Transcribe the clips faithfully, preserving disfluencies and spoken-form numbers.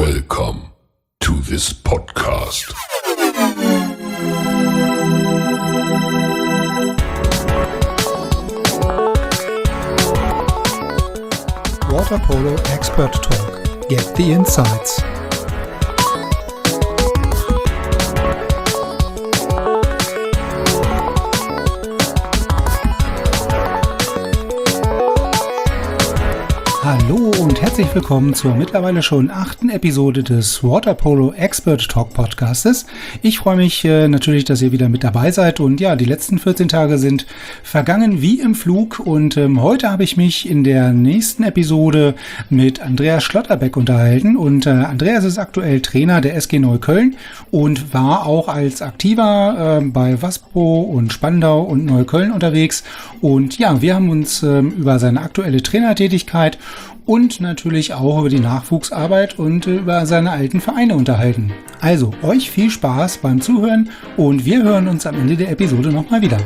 Welcome to this podcast. Water Polo Expert Talk. Get the insights. Hallo und herzlich willkommen zur mittlerweile schon achten Episode des Water Polo Expert Talk Podcastes. Ich freue mich äh, natürlich, dass ihr wieder mit dabei seid und ja, die letzten vierzehn Tage sind vergangen wie im Flug und ähm, heute habe ich mich in der nächsten Episode mit Andreas Schlotterbeck unterhalten und äh, Andreas ist aktuell Trainer der S G Neukölln und war auch als Aktiver äh, bei Waspo und Spandau und Neukölln unterwegs und ja, wir haben uns äh, über seine aktuelle Trainertätigkeit und natürlich auch über die Nachwuchsarbeit und über seine alten Vereine unterhalten. Also, euch viel Spaß beim Zuhören und wir hören uns am Ende der Episode nochmal wieder.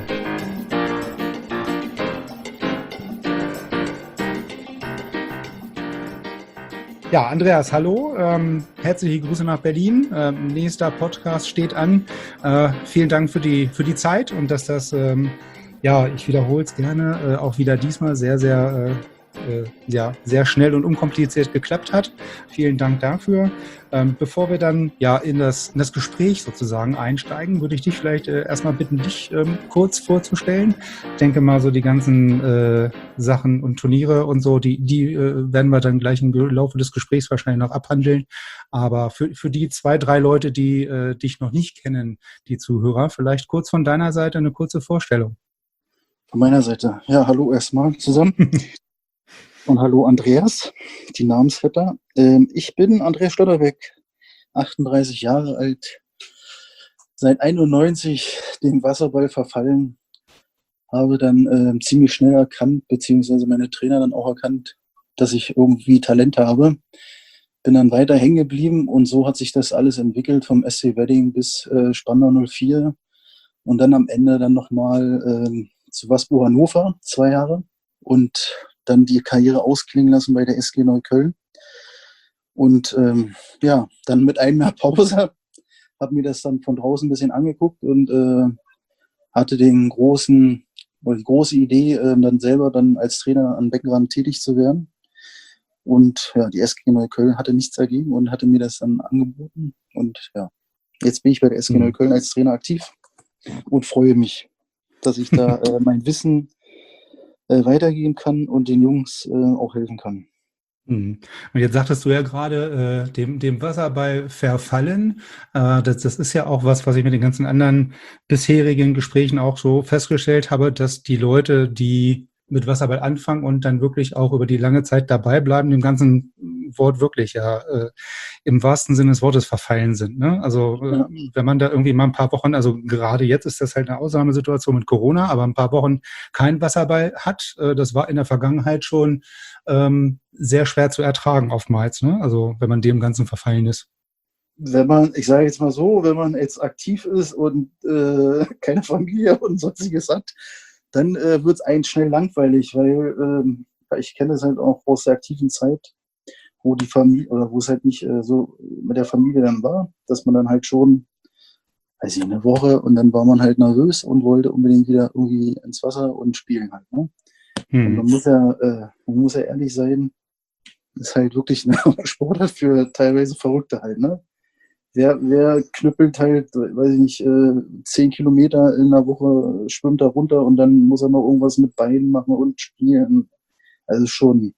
Ja, Andreas, hallo. Ähm, herzliche Grüße nach Berlin. Ähm, nächster Podcast steht an. Äh, vielen Dank für die, für die Zeit und dass das, ähm, ja, ich wiederhole es gerne, äh, auch wieder diesmal sehr, sehr äh, Äh, ja, sehr schnell und unkompliziert geklappt hat. Vielen Dank dafür. Ähm, bevor wir dann ja in das, in das Gespräch sozusagen einsteigen, würde ich dich vielleicht äh, erstmal bitten, dich ähm, kurz vorzustellen. Ich denke mal, so die ganzen äh, Sachen und Turniere und so, die, die äh, werden wir dann gleich im Laufe des Gesprächs wahrscheinlich noch abhandeln. Aber für, für die zwei, drei Leute, die äh, dich noch nicht kennen, die Zuhörer, vielleicht kurz von deiner Seite eine kurze Vorstellung. Von meiner Seite. Ja, hallo erstmal zusammen. Und hallo Andreas, die Namensvetter. Ähm, ich bin Andreas Schlotterbeck, achtunddreißig Jahre alt, seit einundneunzig dem Wasserball verfallen, habe dann ähm, ziemlich schnell erkannt, beziehungsweise meine Trainer dann auch erkannt, dass ich irgendwie Talent habe. Bin dann weiter hängen geblieben und so hat sich das alles entwickelt, vom S C Wedding bis äh, Spandau null vier und dann am Ende dann nochmal ähm, zu Waspo Hannover, zwei Jahre und dann die Karriere ausklingen lassen bei der S G Neukölln. Und ähm, ja, dann mit einem Jahr Pause, habe mir das dann von draußen ein bisschen angeguckt und äh, hatte den großen, oder die große Idee, äh, dann selber dann als Trainer am Beckenrand tätig zu werden. Und ja, die S G Neukölln hatte nichts dagegen und hatte mir das dann angeboten. Und ja, jetzt bin ich bei der S G Mhm. Neukölln als Trainer aktiv und freue mich, dass ich da äh, mein Wissen Äh, weitergeben kann und den Jungs äh, auch helfen kann. Mhm. Und jetzt sagtest du ja gerade, äh, dem, dem Wasserball verfallen. Äh, das, das ist ja auch was, was ich mit den ganzen anderen bisherigen Gesprächen auch so festgestellt habe, dass die Leute, die mit Wasserball anfangen und dann wirklich auch über die lange Zeit dabei bleiben, dem ganzen Wort wirklich ja äh, im wahrsten Sinne des Wortes verfallen sind. Ne? Also äh, Ja. wenn man da irgendwie mal ein paar Wochen, also gerade jetzt ist das halt eine Ausnahmesituation mit Corona, aber ein paar Wochen kein Wasserball hat, äh, das war in der Vergangenheit schon ähm, sehr schwer zu ertragen oftmals, ne? Also wenn man dem Ganzen verfallen ist. Wenn man, ich sage jetzt mal so, wenn man jetzt aktiv ist und äh, keine Familie und sonstiges hat, dann äh, wird es einen schnell langweilig, weil ähm, ich kenne es halt auch aus der aktiven Zeit, wo die Familie oder wo es halt nicht äh, so mit der Familie dann war, dass man dann halt schon, weiß ich, eine Woche und dann war man halt nervös und wollte unbedingt wieder irgendwie ins Wasser und spielen halt. Ne? Und man Hm. muss ja, äh, man muss ja ehrlich sein, ist halt wirklich eine Sportart für teilweise Verrückte halt, ne? Wer, wer knüppelt halt, weiß ich nicht, äh, zehn Kilometer in einer Woche, schwimmt da runter und dann muss er noch irgendwas mit Beinen machen und spielen. Also schon,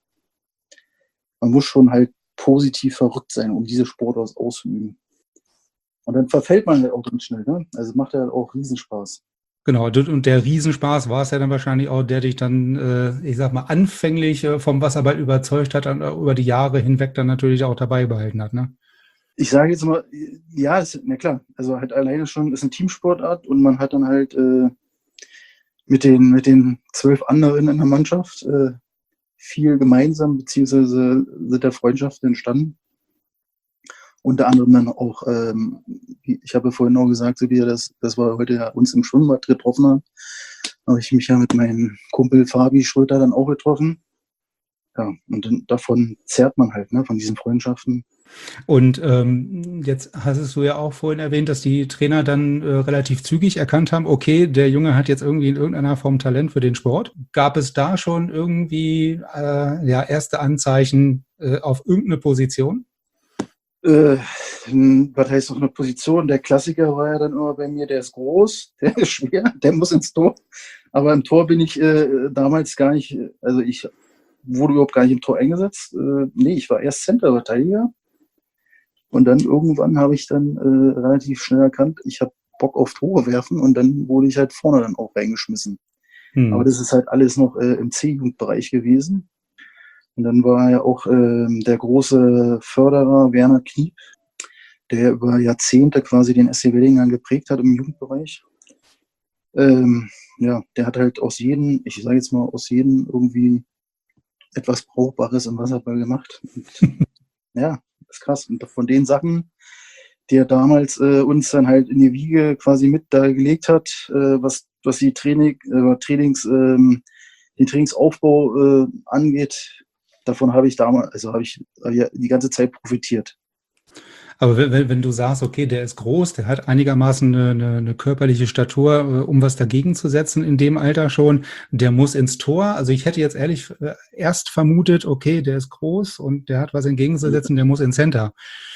man muss schon halt positiv verrückt sein, um diese Sportart auszuüben. Und dann verfällt man halt auch ganz schnell, ne? Also es macht ja auch Riesenspaß. Genau, d- und der Riesenspaß war es ja dann wahrscheinlich auch, der dich dann, äh, ich sag mal, anfänglich äh, vom Wasserball überzeugt hat und äh, über die Jahre hinweg dann natürlich auch dabei behalten hat, ne? Ich sage jetzt mal, ja, ist, na klar, also halt alleine schon ist eine Teamsportart und man hat dann halt äh, mit den mit den zwölf anderen in der Mannschaft äh, viel gemeinsam, beziehungsweise sind da Freundschaften entstanden. Unter anderem dann auch, ähm, ich habe vorhin auch gesagt, so wie das, das wir heute ja uns im Schwimmbad getroffen haben, habe ich mich ja mit meinem Kumpel Fabi Schröter dann auch getroffen. ja, und dann, davon zehrt man halt, ne, von diesen Freundschaften. Und ähm, jetzt hast du ja auch vorhin erwähnt, dass die Trainer dann äh, relativ zügig erkannt haben, okay, der Junge hat jetzt irgendwie in irgendeiner Form Talent für den Sport. Gab es da schon irgendwie äh, ja, erste Anzeichen äh, auf irgendeine Position? Äh, was heißt noch eine Position? Der Klassiker war ja dann immer bei mir, der ist groß, der ist schwer, der muss ins Tor. Aber im Tor bin ich äh, damals gar nicht, also ich wurde überhaupt gar nicht im Tor eingesetzt. Äh, nee, ich war erst Center-Verteidiger. Und dann irgendwann habe ich dann äh, relativ schnell erkannt, ich habe Bock auf Tore werfen und dann wurde ich halt vorne dann auch reingeschmissen. Hm. Aber das ist halt alles noch äh, im C-Jugendbereich gewesen. Und dann war ja auch äh, der große Förderer Werner Kniep, der über Jahrzehnte quasi den S C Weddingern geprägt hat im Jugendbereich. Ähm, ja, der hat halt aus jedem, ich sage jetzt mal, aus jedem irgendwie etwas Brauchbares im Wasserball gemacht. Und, ja, das ist krass. Und von den Sachen, die er damals äh, uns dann halt in die Wiege quasi mit da gelegt hat, äh, was, was die Training, äh, Trainings, ähm, den Trainingsaufbau äh, angeht, davon habe ich damals, also habe ich äh, die ganze Zeit profitiert. Aber wenn, wenn du sagst, okay, der ist groß, der hat einigermaßen eine, eine, eine körperliche Statur, äh, um was dagegen zu setzen in dem Alter schon, der muss ins Tor. Also ich hätte jetzt ehrlich äh, erst vermutet, okay, der ist groß und der hat was entgegenzusetzen, der muss ins Center.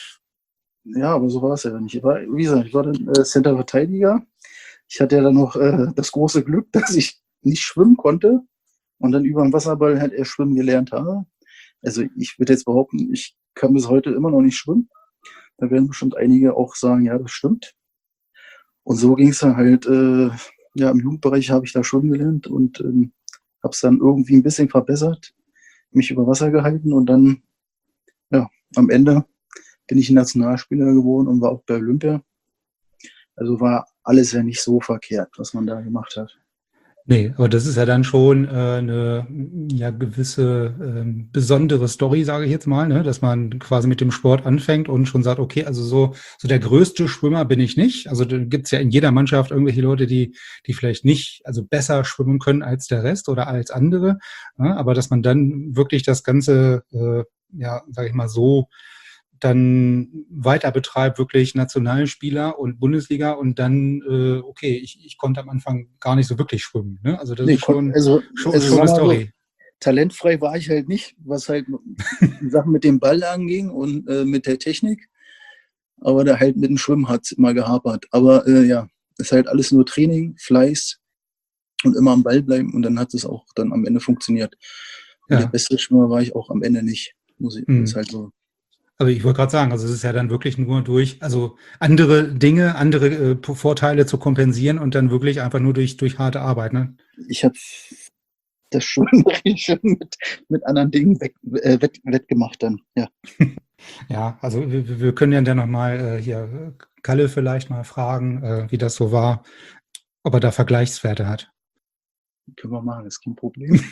Ja, aber so war es ja nicht. Ich war, wie gesagt, ich war dann äh, Center-Verteidiger. Ich hatte ja dann noch äh, das große Glück, dass ich nicht schwimmen konnte und dann über den Wasserball halt erst schwimmen gelernt habe. Also ich würde jetzt behaupten, ich kann bis heute immer noch nicht schwimmen. Da werden bestimmt einige auch sagen, ja, das stimmt. Und so ging es dann halt, äh, ja, im Jugendbereich habe ich da schwimmen gelernt und ähm, habe es dann irgendwie ein bisschen verbessert, mich über Wasser gehalten und dann, ja, am Ende bin ich Nationalspieler geworden und war auch bei Olympia. Also war alles ja nicht so verkehrt, was man da gemacht hat. Nee, aber das ist ja dann schon äh, eine ja, gewisse ähm, besondere Story, sage ich jetzt mal, ne? Dass man quasi mit dem Sport anfängt und schon sagt, okay, also so, so der größte Schwimmer bin ich nicht. Also da gibt's ja in jeder Mannschaft irgendwelche Leute, die, die vielleicht nicht, also besser schwimmen können als der Rest oder als andere. Ja? Aber dass man dann wirklich das Ganze, äh, ja, sage ich mal so, dann weiter betreibt, wirklich Nationalspieler und Bundesliga und dann, äh, okay, ich, ich konnte am Anfang gar nicht so wirklich schwimmen. Ne? Also das Nee, ist schon, also, schon, also schon eine sag mal so, Story. talentfrei war ich halt nicht, was halt die Sachen mit dem Ball anging und äh, mit der Technik. Aber da halt mit dem Schwimmen hat es immer gehapert. Aber äh, ja, ist halt alles nur Training, Fleiß und immer am Ball bleiben und dann hat es auch dann am Ende funktioniert. Und Ja. der beste Schwimmer war ich auch am Ende nicht. Muss ich, Mhm. ist halt so. Also ich wollte gerade sagen, also es ist ja dann wirklich nur durch, also andere Dinge, andere äh, Vorteile zu kompensieren und dann wirklich einfach nur durch, durch harte Arbeit. Ne? Ich habe das Schwimmen schon mit, mit anderen Dingen weg, äh, wett, wettgemacht dann, ja. Ja, also wir, wir können ja dann nochmal äh, hier Kalle vielleicht mal fragen, äh, wie das so war, ob er da Vergleichswerte hat. Können wir machen, ist kein Problem.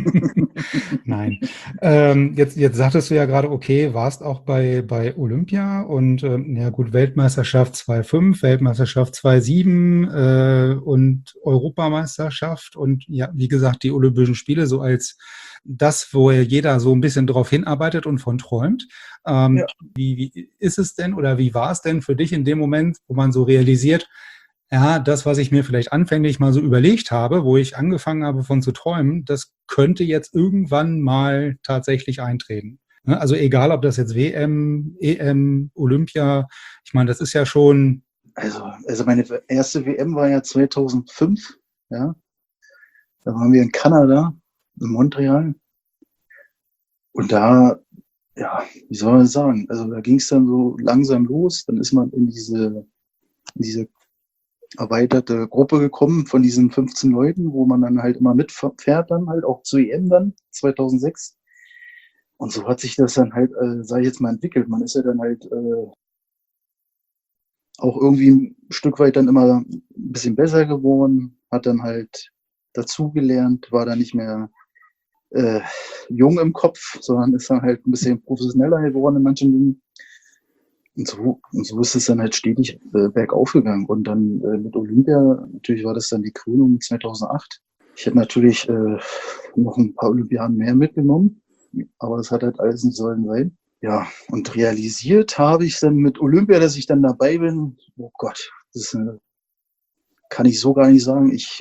Nein. Ähm, jetzt, jetzt sagtest du ja gerade, okay, warst auch bei, bei Olympia und ähm, ja gut, Weltmeisterschaft zwei Komma fünf, Weltmeisterschaft zwei Komma sieben äh, und Europameisterschaft und ja, wie gesagt, die Olympischen Spiele so als das, wo jeder so ein bisschen drauf hinarbeitet und von träumt. Ähm, Ja. wie, wie ist es denn oder wie war es denn für dich in dem Moment, wo man so realisiert, ja, das, was ich mir vielleicht anfänglich mal so überlegt habe, wo ich angefangen habe von zu träumen, das könnte jetzt irgendwann mal tatsächlich eintreten. Ne? Also egal, ob das jetzt W M, E M, Olympia, ich meine, das ist ja schon... Also, also meine erste W M war ja zweitausendfünf, ja. Da waren wir in Kanada, in Montreal. Und da, ja, wie soll man das sagen? Also da ging es dann so langsam los. Dann ist man in diese, in diese erweiterte Gruppe gekommen von diesen fünfzehn Leuten, wo man dann halt immer mitfährt, dann halt auch zur E M dann, zweitausendsechs. Und so hat sich das dann halt, äh, sag ich jetzt mal, entwickelt. Man ist ja dann halt äh, auch irgendwie ein Stück weit dann immer ein bisschen besser geworden, hat dann halt dazugelernt, war dann nicht mehr äh, jung im Kopf, sondern ist dann halt ein bisschen professioneller geworden in manchen Dingen. Und so, und so ist es dann halt stetig äh, bergauf gegangen. Und dann äh, mit Olympia, natürlich war das dann die Krönung zweitausendacht. Ich hätte natürlich äh, noch ein paar Olympiaden mehr mitgenommen. aber es hat halt alles nicht sollen sein. Ja, und realisiert habe ich dann mit Olympia, dass ich dann dabei bin. Oh Gott, das äh, kann ich so gar nicht sagen. Ich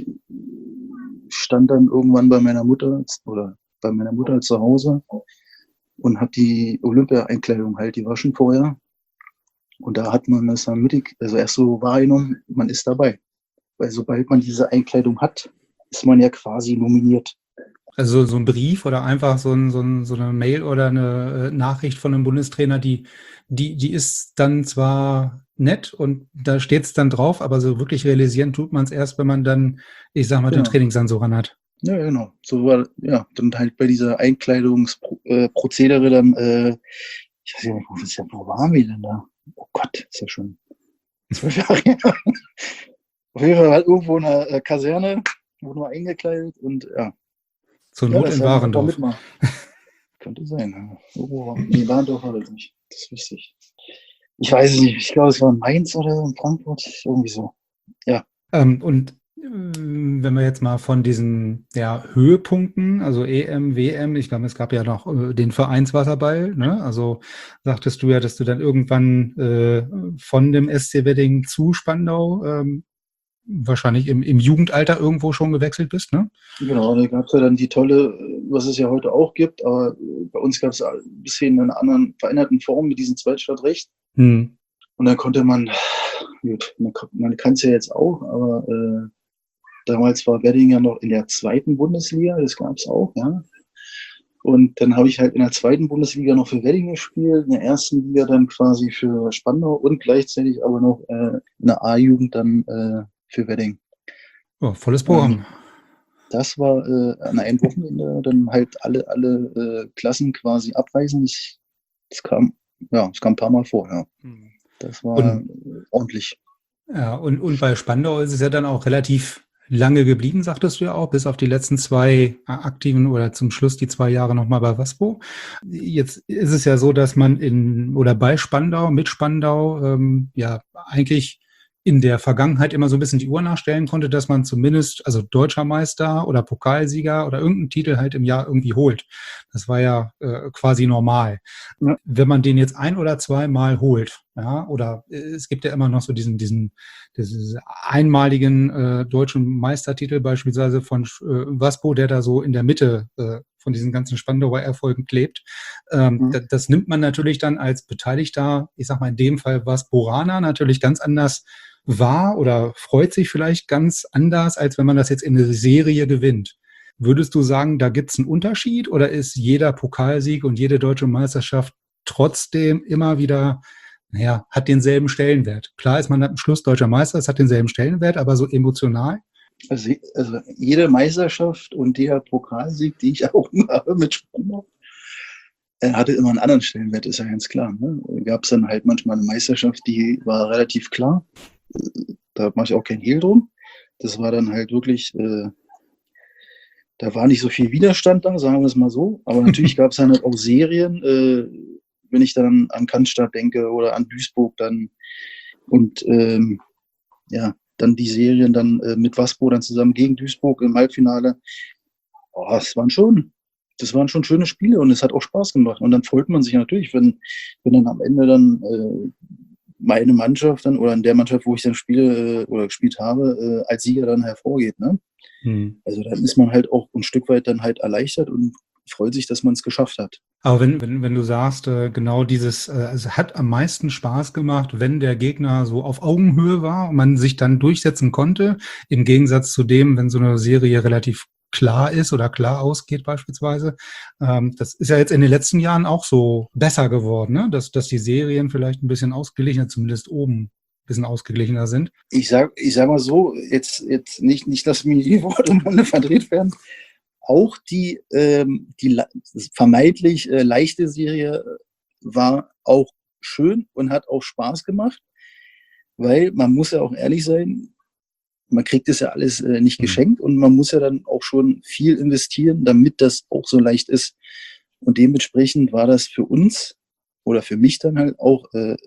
stand dann irgendwann bei meiner Mutter oder bei meiner Mutter zu Hause und habe die Olympia-Einkleidung halt, die war schon vorher. Und da hat man das dann mittig, also erst so wahrgenommen, man ist dabei. Weil sobald man diese Einkleidung hat, ist man ja quasi nominiert. Also so ein Brief oder einfach so, ein, so, ein, so eine Mail oder eine äh, Nachricht von einem Bundestrainer, die, die, die ist dann zwar nett und da steht es dann drauf, aber so wirklich realisieren tut man es erst, wenn man dann, ich sag mal, den Genau. Trainingsanzug an hat. Ja, genau. So war, ja, dann halt bei dieser Einkleidungsprozedere dann, äh, ich weiß nicht, wo, ist ja, wo waren wir denn da? Oh Gott, ist ja schon zwölf Jahre her. Auf jeden Fall halt irgendwo in einer äh, Kaserne, wurde mal eingekleidet und ja. Zur Ja, Not das in haben wir Warendorf. mitmachen. Könnte sein. Ja. Irgendwo war, nee, Warendorf war das nicht. Das wüsste ich. Ich weiß es nicht. Ich glaube, es war in Mainz oder in Frankfurt. Irgendwie so. Ja. Ähm, und äh, wenn wir jetzt mal von diesen ja, Höhepunkten, also E M, W M, ich glaube, es gab ja noch äh, den Vereinswasserball, ne? Also sagtest du ja, dass du dann irgendwann äh, von dem S C Wedding zu Spandau ähm, wahrscheinlich im, im Jugendalter irgendwo schon gewechselt bist, ne? Genau, da gab es ja dann die tolle, was es ja heute auch gibt, aber bei uns gab es ein bisschen in einer anderen veränderten Form mit diesem Zweitstadtrecht. Hm. Und dann konnte man, gut, man, man kann es ja jetzt auch, aber äh, damals war Wedding ja noch in der zweiten Bundesliga, das gab es auch, ja. Und dann habe ich halt in der zweiten Bundesliga noch für Wedding gespielt, in der ersten Liga dann quasi für Spandau und gleichzeitig aber noch äh, in der A-Jugend dann äh, für Wedding. Oh, volles Programm. Ähm, das war äh, an einem Wochenende dann halt alle, alle äh, Klassen quasi abreisen. Ich, das kam, ja, es kam ein paar Mal vor, ja. Das war Und, äh, ordentlich. ja, und, und bei Spandau ist es ja dann auch relativ lange geblieben, sagtest du ja auch, bis auf die letzten zwei aktiven oder zum Schluss die zwei Jahre nochmal bei Waspo. Jetzt ist es ja so, dass man in oder bei Spandau, mit Spandau, ähm, ja eigentlich in der Vergangenheit immer so ein bisschen die Uhr nachstellen konnte, dass man zumindest, also Deutscher Meister oder Pokalsieger oder irgendeinen Titel halt im Jahr irgendwie holt. Das war ja äh, quasi normal. Ja. Wenn man den jetzt ein oder zweimal holt, ja, oder äh, es gibt ja immer noch so diesen, diesen, diesen einmaligen äh, deutschen Meistertitel beispielsweise von äh, Waspo, der da so in der Mitte äh, von diesen ganzen Spandauer Erfolgen klebt. Ähm, Mhm. das, das nimmt man natürlich dann als Beteiligter, ich sag mal in dem Fall Wasporaner, natürlich ganz anders wahr oder freut sich vielleicht ganz anders, als wenn man das jetzt in eine Serie gewinnt. Würdest du sagen, da gibt es einen Unterschied oder ist jeder Pokalsieg und jede deutsche Meisterschaft trotzdem immer wieder, naja, hat denselben Stellenwert? Klar ist man am Schluss deutscher Meister, es hat denselben Stellenwert, aber so emotional? Also, also jede Meisterschaft und der Pokalsieg, die ich auch immer habe mit Spandau, er hatte immer einen anderen Stellenwert, ist ja ganz klar. Ne? Gab es dann halt manchmal eine Meisterschaft, die war relativ klar. Da mache ich auch kein Hehl drum. Das war dann halt wirklich, äh, da war nicht so viel Widerstand da, sagen wir es mal so. Aber natürlich gab es dann halt auch Serien, äh, wenn ich dann an Cannstatt denke oder an Duisburg dann und ähm, ja, dann die Serien dann äh, mit Waspo dann zusammen gegen Duisburg im Halbfinale. Oh, das waren schon, das waren schon schöne Spiele und es hat auch Spaß gemacht. Und dann freut man sich natürlich, wenn, wenn dann am Ende dann äh, meine Mannschaft dann oder in der Mannschaft, wo ich dann spiele äh, oder gespielt habe, äh, als Sieger dann hervorgeht. Ne? Hm. Also dann ist man halt auch ein Stück weit dann halt erleichtert und freut sich, dass man es geschafft hat. Aber wenn, wenn, wenn du sagst, äh, genau dieses, äh, es hat am meisten Spaß gemacht, wenn der Gegner so auf Augenhöhe war und man sich dann durchsetzen konnte, im Gegensatz zu dem, wenn so eine Serie relativ klar ist oder klar ausgeht beispielsweise. Ähm, das ist ja jetzt in den letzten Jahren auch so besser geworden, ne? dass, dass die Serien vielleicht ein bisschen ausgeglichener, zumindest oben ein bisschen ausgeglichener sind. Ich sag, ich sag mal so, jetzt, jetzt nicht, nicht, dass mir die Worte im Munde verdreht werden. Auch die, ähm, die vermeintlich äh, leichte Serie war auch schön und hat auch Spaß gemacht, weil man muss ja auch ehrlich sein, man kriegt das ja alles äh, nicht geschenkt und man muss ja dann auch schon viel investieren, damit das auch so leicht ist. Und dementsprechend war das für uns oder für mich dann halt auch äh,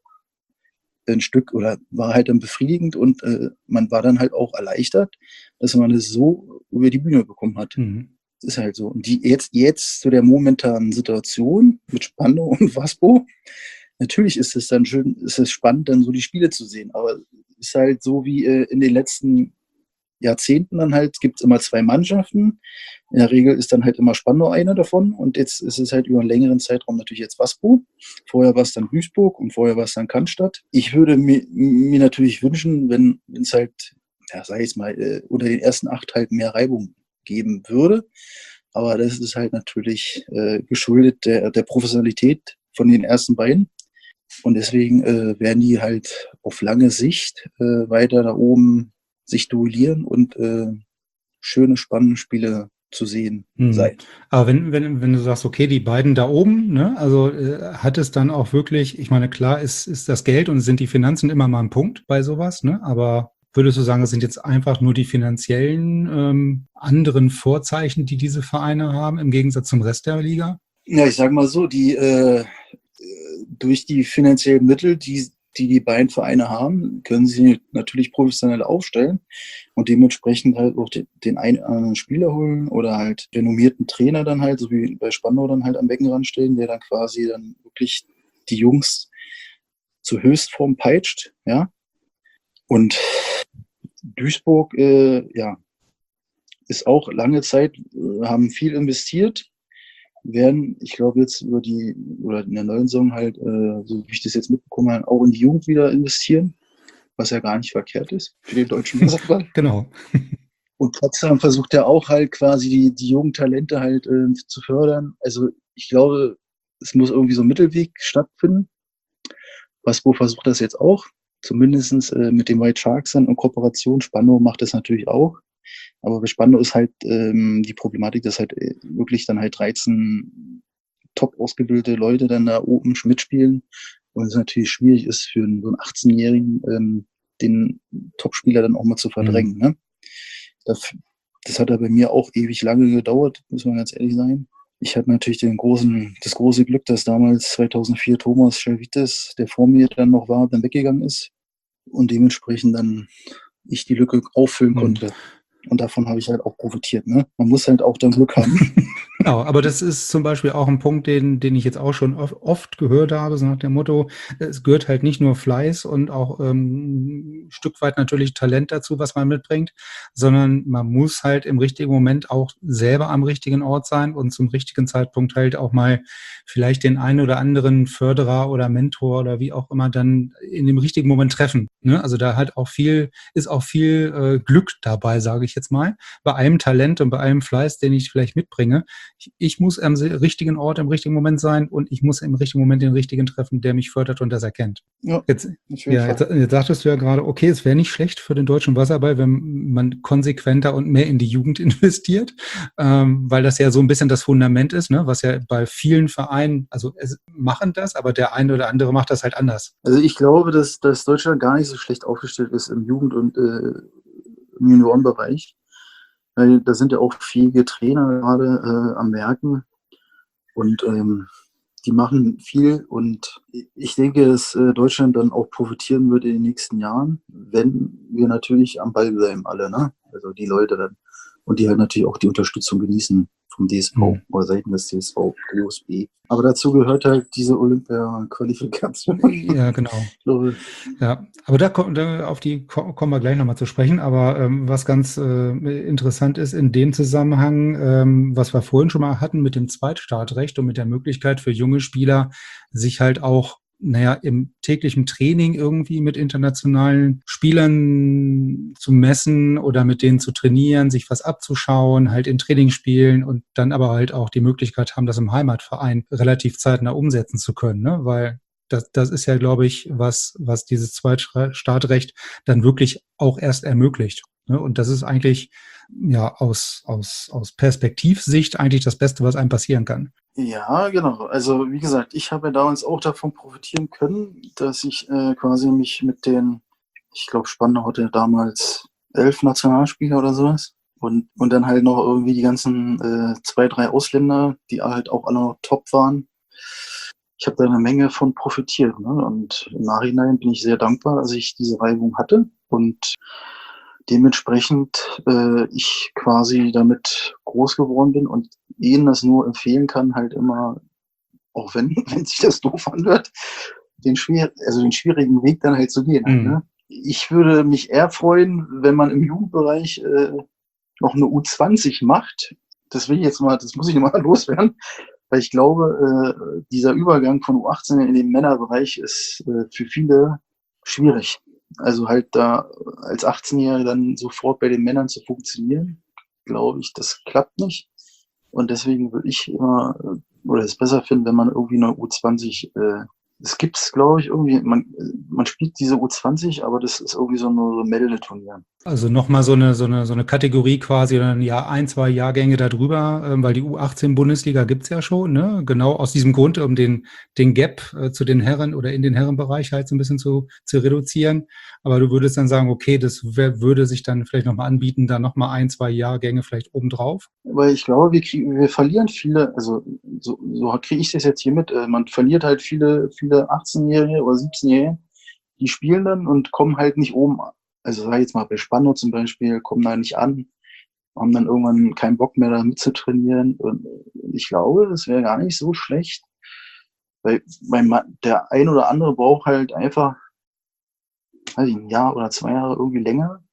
ein Stück oder war halt dann befriedigend und äh, man war dann halt auch erleichtert, dass man es so über die Bühne bekommen hat. Mhm. ist halt so. Und die jetzt, jetzt zu der momentanen Situation mit Spandau und Waspo, natürlich ist es dann schön, ist es spannend, dann so die Spiele zu sehen. Aber ist halt so wie äh, in den letzten Jahrzehnten dann halt, gibt es immer zwei Mannschaften. In der Regel ist dann halt immer Spandau einer davon. Und jetzt ist es halt über einen längeren Zeitraum natürlich jetzt Waspo. Vorher war es dann Duisburg und vorher war es dann Cannstatt. Ich würde mir, mir natürlich wünschen, wenn es halt, ja, sag ich jetzt mal, äh, unter den ersten acht halt mehr Reibung geben würde. Aber das ist halt natürlich äh, geschuldet der, der Professionalität von den ersten beiden. Und deswegen äh, werden die halt auf lange Sicht äh, weiter da oben sich duellieren und äh, schöne, spannende Spiele zu sehen Hm. sein. Aber wenn, wenn, wenn du sagst, okay, die beiden da oben, ne, also äh, hat es dann auch wirklich, ich meine, klar ist, ist das Geld und sind die Finanzen immer mal ein Punkt bei sowas, ne? Aber würdest du sagen, es sind jetzt einfach nur die finanziellen ähm, anderen Vorzeichen, die diese Vereine haben, im Gegensatz zum Rest der Liga? Ja, ich sage mal so, die äh, durch die finanziellen Mittel, die, die die beiden Vereine haben, können sie natürlich professionell aufstellen und dementsprechend halt auch den, den einen oder anderen Spieler holen oder halt renommierten Trainer dann halt, so wie bei Spandau dann halt am Beckenrand stehen, der dann quasi dann wirklich die Jungs zur Höchstform peitscht, ja. Und Duisburg, äh, ja, ist auch lange Zeit, äh, haben viel investiert, werden, ich glaube jetzt über die, oder in der neuen Saison halt, äh, so wie ich das jetzt mitbekommen habe, auch in die Jugend wieder investieren, was ja gar nicht verkehrt ist für den deutschen Fußball. Genau. Und Potsdam versucht ja auch halt quasi die, die jungen Talente halt äh, zu fördern. Also ich glaube, es muss irgendwie so ein Mittelweg stattfinden. Waspo versucht das jetzt auch, zumindest äh, mit den White Sharks dann in Kooperation. Spandau macht das natürlich auch. Aber bei Spandau ist halt ähm, die Problematik, dass halt äh, wirklich dann halt dreizehn top ausgebildete Leute dann da oben mitspielen. Und es natürlich schwierig ist für einen, so einen achtzehnjährigen ähm, den Topspieler dann auch mal zu verdrängen. Mhm. Ne? Das, das hat ja bei mir auch ewig lange gedauert, muss man ganz ehrlich sein. Ich hatte natürlich den großen, das große Glück, dass damals zweitausendvier Thomas Schelvites, der vor mir dann noch war, dann weggegangen ist und dementsprechend dann ich die Lücke auffüllen konnte. Mhm. Und davon habe ich halt auch profitiert. Ne? Man muss halt auch dann Glück haben. Genau, aber das ist zum Beispiel auch ein Punkt, den, den ich jetzt auch schon oft, oft gehört habe, so nach dem Motto, es gehört halt nicht nur Fleiß und auch ähm, ein Stück weit natürlich Talent dazu, was man mitbringt, sondern man muss halt im richtigen Moment auch selber am richtigen Ort sein und zum richtigen Zeitpunkt halt auch mal vielleicht den einen oder anderen Förderer oder Mentor oder wie auch immer dann in dem richtigen Moment treffen. Ne? Also da halt auch viel, ist auch viel äh, Glück dabei, sage ich jetzt mal, bei allem Talent und bei allem Fleiß, den ich vielleicht mitbringe. Ich, ich muss am richtigen Ort im richtigen Moment sein und ich muss im richtigen Moment den richtigen treffen, der mich fördert und das erkennt. Ja, jetzt, ja, jetzt, jetzt sagtest du ja gerade, okay, es wäre nicht schlecht für den deutschen Wasserball, wenn man konsequenter und mehr in die Jugend investiert, ähm, weil das ja so ein bisschen das Fundament ist, ne, was ja bei vielen Vereinen, also es machen das, aber der eine oder andere macht das halt anders. Also ich glaube, dass, dass Deutschland gar nicht so schlecht aufgestellt ist im Jugend- und äh, im Juniorenbereich. Weil da sind ja auch fähige Trainer gerade äh, am Werken und ähm, die machen viel und ich denke, dass äh, Deutschland dann auch profitieren wird in den nächsten Jahren, wenn wir natürlich am Ball bleiben alle, ne? Also die Leute dann und die halt natürlich auch die Unterstützung genießen vom D S V mhm. oder Seiten des D S V, der U S B. Aber dazu gehört halt diese Olympia-Qualifikation. Ja, genau. Ja, aber da, da auf die kommen wir gleich nochmal zu sprechen. Aber ähm, was ganz äh, interessant ist in dem Zusammenhang, ähm, was wir vorhin schon mal hatten mit dem Zweitstartrecht und mit der Möglichkeit für junge Spieler, sich halt auch naja, im täglichen Training irgendwie mit internationalen Spielern zu messen oder mit denen zu trainieren, sich was abzuschauen, halt in Trainingsspielen und dann aber halt auch die Möglichkeit haben, das im Heimatverein relativ zeitnah umsetzen zu können, ne? Weil das, das ist ja, glaube ich, was, was dieses Zweitstartrecht dann wirklich auch erst ermöglicht. Ne? Und das ist eigentlich ja aus, aus, aus Perspektivsicht eigentlich das Beste, was einem passieren kann. Ja, genau. Also wie gesagt, ich habe ja damals auch davon profitieren können, dass ich äh, quasi mich mit den, ich glaube Spandau hatte damals elf Nationalspieler oder sowas und, und dann halt noch irgendwie die ganzen äh, zwei, drei Ausländer, die halt auch alle noch top waren. Ich habe da eine Menge von profitiert, ne? Und im Nachhinein bin ich sehr dankbar, dass ich diese Reibung hatte und dementsprechend äh, ich quasi damit groß geworden bin und ihnen das nur empfehlen kann, halt immer, auch wenn, wenn sich das doof anhört, den schwer, also den schwierigen Weg dann halt zu gehen. Halt, Mhm. ne? Ich würde mich eher freuen, wenn man im Jugendbereich äh, noch eine U zwanzig macht. Das will ich jetzt mal, das muss ich mal loswerden, weil ich glaube, äh, dieser Übergang von U achtzehn in den Männerbereich ist äh, für viele schwierig. Also halt da als achtzehnjähriger dann sofort bei den Männern zu funktionieren, glaube ich, das klappt nicht. Und deswegen würde ich immer, äh, oder es besser finden, wenn man irgendwie eine U zwanzig, äh, es gibt es, glaube ich, irgendwie, man, man spielt diese U zwanzig, aber das ist irgendwie so ein so Meldeturnier. Also nochmal so eine, so eine, so eine Kategorie quasi oder ein Jahr, ein, zwei Jahrgänge darüber, ähm, weil die U achtzehn Bundesliga gibt's ja schon, ne? Genau aus diesem Grund, um den, den Gap äh, zu den Herren oder in den Herrenbereich halt so ein bisschen zu, zu reduzieren. Aber du würdest dann sagen, okay, das wär, würde sich dann vielleicht nochmal anbieten, da nochmal ein, zwei Jahrgänge vielleicht obendrauf. Weil ich glaube, wir, kriegen, wir verlieren viele, also so, so kriege ich das jetzt hier mit, äh, man verliert halt viele, viele achtzehnjährige oder siebzehnjährige, die spielen dann und kommen halt nicht oben. Also sag ich jetzt mal bei Spandau zum Beispiel, kommen da nicht an, haben dann irgendwann keinen Bock mehr da mitzutrainieren. Und ich glaube, das wäre gar nicht so schlecht, weil mein Mann, der ein oder andere braucht halt einfach, weiß ich, ein Jahr oder zwei Jahre irgendwie länger,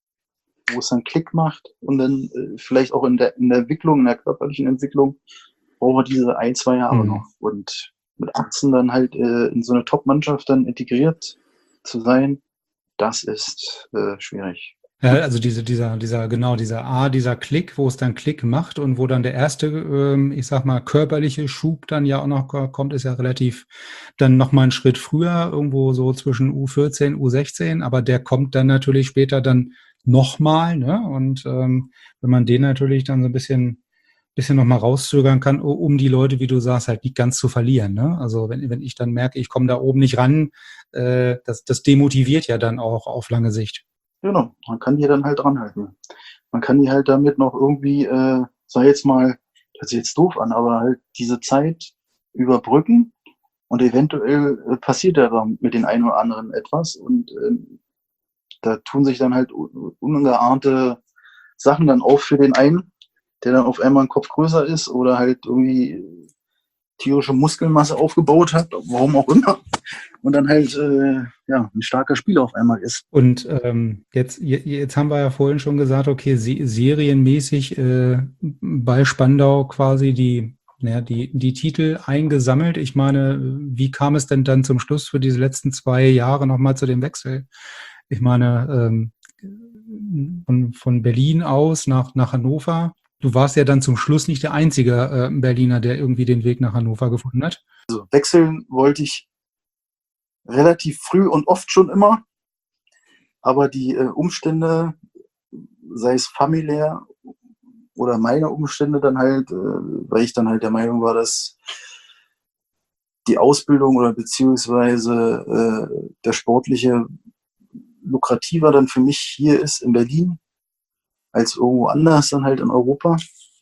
wo es dann Klick macht und dann äh, vielleicht auch in der, in der Entwicklung, in der körperlichen Entwicklung, brauchen wir diese ein, zwei Jahre Mhm. noch. Und mit achtzehn dann halt äh, in so eine Top-Mannschaft dann integriert zu sein, das ist äh, schwierig. Ja, also diese, dieser, dieser, genau, dieser A, dieser Klick, wo es dann Klick macht und wo dann der erste, ähm, ich sag mal, körperliche Schub dann ja auch noch kommt, ist ja relativ dann nochmal einen Schritt früher, irgendwo so zwischen U vierzehn, U sechzehn, aber der kommt dann natürlich später dann nochmal, ne? Und ähm, wenn man den natürlich dann so ein bisschen, bisschen nochmal rauszögern kann, u- um die Leute, wie du sagst, halt nicht ganz zu verlieren, ne? Also wenn, wenn ich dann merke, ich komme da oben nicht ran, äh, das, das demotiviert ja dann auch auf lange Sicht. Genau, man kann die dann halt dranhalten. Man kann die halt damit noch irgendwie, äh, sag jetzt mal, das hört sich jetzt doof an, aber halt diese Zeit überbrücken und eventuell äh, passiert ja dann mit den einen oder anderen etwas und ähm, da tun sich dann halt un- ungeahnte Sachen dann auf für den einen, der dann auf einmal ein Kopf größer ist oder halt irgendwie tierische Muskelmasse aufgebaut hat, warum auch immer, und dann halt äh, ja, ein starker Spieler auf einmal ist. Und ähm, jetzt, je- jetzt haben wir ja vorhin schon gesagt, okay, se serienmäßig äh, bei Spandau quasi die, naja, die, die Titel eingesammelt. Ich meine, wie kam es denn dann zum Schluss für diese letzten zwei Jahre nochmal zu dem Wechsel? Ich meine, ähm, von, von Berlin aus nach, nach Hannover. Du warst ja dann zum Schluss nicht der einzige äh, Berliner, der irgendwie den Weg nach Hannover gefunden hat. Also wechseln wollte ich relativ früh und oft schon immer, aber die äh, Umstände, sei es familiär oder meine Umstände dann halt, äh, weil ich dann halt der Meinung war, dass die Ausbildung oder beziehungsweise äh, der sportliche lukrativer dann für mich hier ist in Berlin als irgendwo anders dann halt in Europa.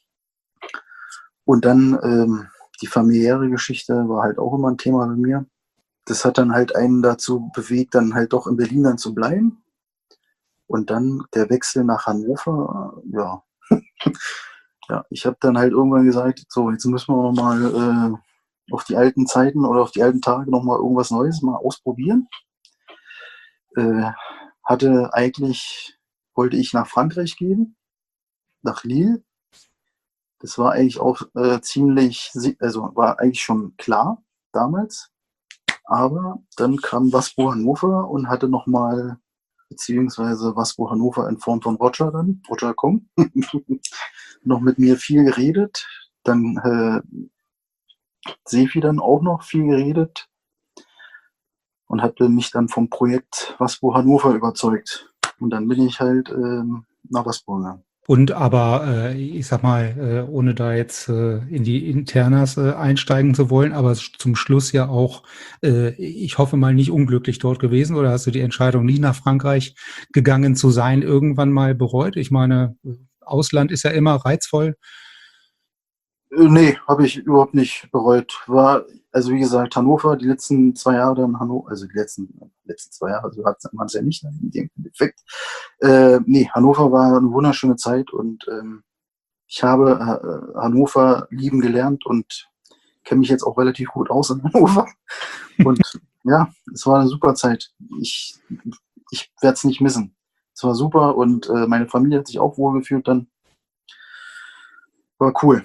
Und dann ähm, die familiäre Geschichte war halt auch immer ein Thema bei mir. Das hat dann halt einen dazu bewegt, dann halt doch in Berlin dann zu bleiben. Und dann der Wechsel nach Hannover, ja. Ja, ich habe dann halt irgendwann gesagt, so, jetzt müssen wir nochmal äh, auf die alten Zeiten oder auf die alten Tage nochmal irgendwas Neues mal ausprobieren. Äh, hatte eigentlich, wollte ich nach Frankreich gehen, nach Lille. Das war eigentlich auch äh, ziemlich, also war eigentlich schon klar damals. Aber dann kam Waspo Hannover und hatte nochmal, beziehungsweise Waspo Hannover in Form von Roger dann, Roger Kong, noch mit mir viel geredet. Dann äh, Sefi dann auch noch viel geredet und hatte mich dann vom Projekt Waspo Hannover überzeugt. Und dann bin ich halt ähm, nach Waspo gegangen. Und aber, äh, ich sag mal, äh, ohne da jetzt äh, in die Internas äh, einsteigen zu wollen, aber zum Schluss ja auch, äh, ich hoffe mal, nicht unglücklich dort gewesen, oder hast du die Entscheidung, nie nach Frankreich gegangen zu sein, irgendwann mal bereut? Ich meine, Ausland ist ja immer reizvoll. Äh, nee, habe ich überhaupt nicht bereut. War, also wie gesagt, Hannover, die letzten zwei Jahre dann Hannover, also die letzten, letzten zwei Jahre, so hat man es ja nicht in dem, Endeffekt. Äh, nee, Hannover war eine wunderschöne Zeit und ähm, ich habe äh, Hannover lieben gelernt und kenne mich jetzt auch relativ gut aus in Hannover. Und ja, es war eine super Zeit. Ich, ich werde es nicht missen. Es war super und äh, meine Familie hat sich auch wohlgefühlt dann. War cool.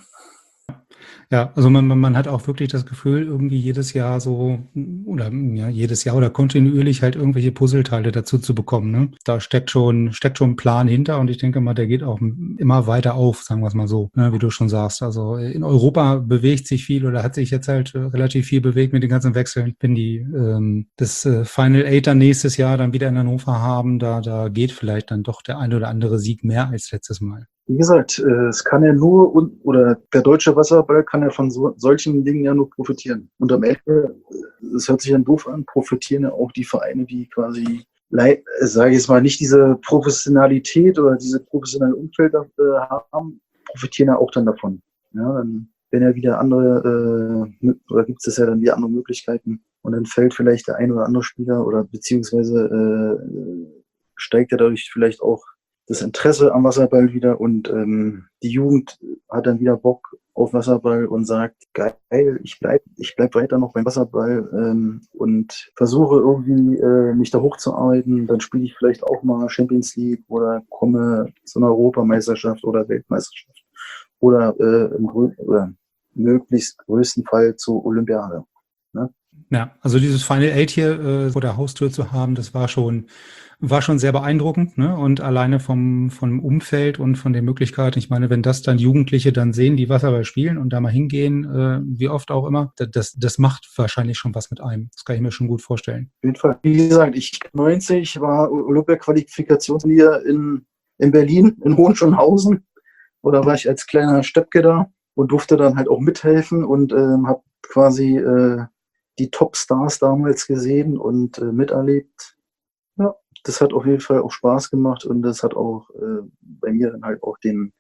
Ja, also man, man man hat auch wirklich das Gefühl, irgendwie jedes Jahr so, oder ja, jedes Jahr oder kontinuierlich halt irgendwelche Puzzleteile dazu zu bekommen. Ne? Da steckt schon, steckt schon ein Plan hinter und ich denke mal, der geht auch immer weiter auf, sagen wir es mal so, ne, wie du schon sagst. Also in Europa bewegt sich viel oder hat sich jetzt halt äh, relativ viel bewegt mit den ganzen Wechseln. Wenn die ähm, das äh, Final Eight dann nächstes Jahr dann wieder in Hannover haben, da, da geht vielleicht dann doch der ein oder andere Sieg mehr als letztes Mal. Wie gesagt, äh, es kann ja nur, un- oder der deutsche Wasserball kann ja von so, solchen Dingen ja nur profitieren. Und am Ende, äh, es hört sich dann doof an, profitieren ja auch die Vereine, die quasi, lei- äh, sage ich jetzt mal, nicht diese Professionalität oder diese professionelle Umfeld äh, haben, profitieren ja auch dann davon. Ja, dann werden ja wieder andere, äh, mö- oder gibt es ja dann wieder andere Möglichkeiten. Und dann fällt vielleicht der ein oder andere Spieler oder beziehungsweise äh, steigt ja dadurch vielleicht auch das Interesse am Wasserball wieder und ähm, die Jugend hat dann wieder Bock auf Wasserball und sagt, geil, ich bleib, ich bleib weiter noch beim Wasserball ähm, und versuche irgendwie äh, mich da hochzuarbeiten. Dann spiele ich vielleicht auch mal Champions League oder komme zu einer Europameisterschaft oder Weltmeisterschaft oder äh, im grö- oder möglichst größten Fall zur Olympiade. Ne? Ja, also dieses Final Eight hier äh, vor der Haustür zu haben, das war schon, war schon sehr beeindruckend, ne? Und alleine vom, vom Umfeld und von den Möglichkeiten, ich meine, wenn das dann Jugendliche dann sehen, die Wasserball spielen und da mal hingehen, äh, wie oft auch immer, das, das, das macht wahrscheinlich schon was mit einem. Das kann ich mir schon gut vorstellen. Auf jeden Fall. Wie gesagt, ich neunzig war Olympia-Qualifikationsturnier in, in Berlin, in Hohenschönhausen. Oder war ich als kleiner Steppke da und durfte dann halt auch mithelfen und ähm, habe quasi äh, die Top-Stars damals gesehen und äh, miterlebt. Ja, das hat auf jeden Fall auch Spaß gemacht und das hat auch äh, bei mir dann halt auch den,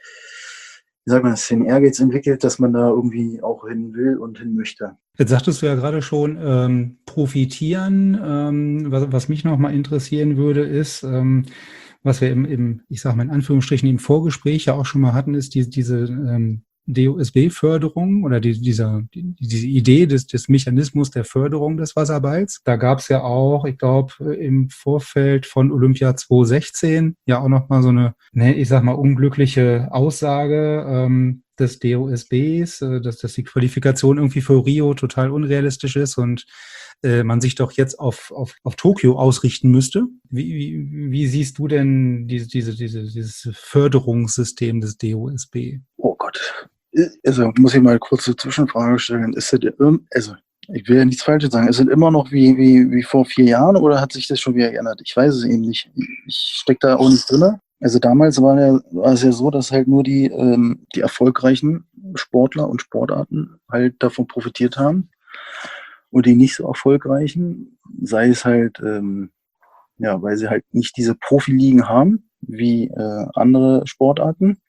wie sagt man das, den Ehrgeiz entwickelt, dass man da irgendwie auch hin will und hin möchte. Jetzt sagtest du ja gerade schon, ähm, profitieren. Ähm, was, was mich noch mal interessieren würde, ist, ähm, was wir im, im, ich sage mal in Anführungsstrichen, im Vorgespräch ja auch schon mal hatten, ist die, diese ähm, D O S B-Förderung oder die, dieser, die, diese Idee des, des Mechanismus der Förderung des Wasserballs. Da gab es ja auch, ich glaube, im Vorfeld von Olympia zwanzig sechzehn ja auch noch mal so eine, ne, ich sag mal, unglückliche Aussage ähm, des D O S Bs, äh, dass, dass die Qualifikation irgendwie für Rio total unrealistisch ist und äh, man sich doch jetzt auf, auf, auf Tokio ausrichten müsste. Wie, wie, wie siehst du denn diese, diese, diese, dieses Förderungssystem des D O S B? Oh Gott. Also muss ich mal kurz eine Zwischenfrage stellen. Ist das, also ich will ja nichts Falsches sagen. Ist es immer noch wie, wie, wie vor vier Jahren oder hat sich das schon wieder geändert? Ich weiß es eben nicht. Ich stecke da auch nicht drin. Also damals war, ja, war es ja so, dass halt nur die, ähm, die erfolgreichen Sportler und Sportarten halt davon profitiert haben. Und die nicht so erfolgreichen, sei es halt, ähm, ja, weil sie halt nicht diese Profiligen haben, wie äh, andere Sportarten.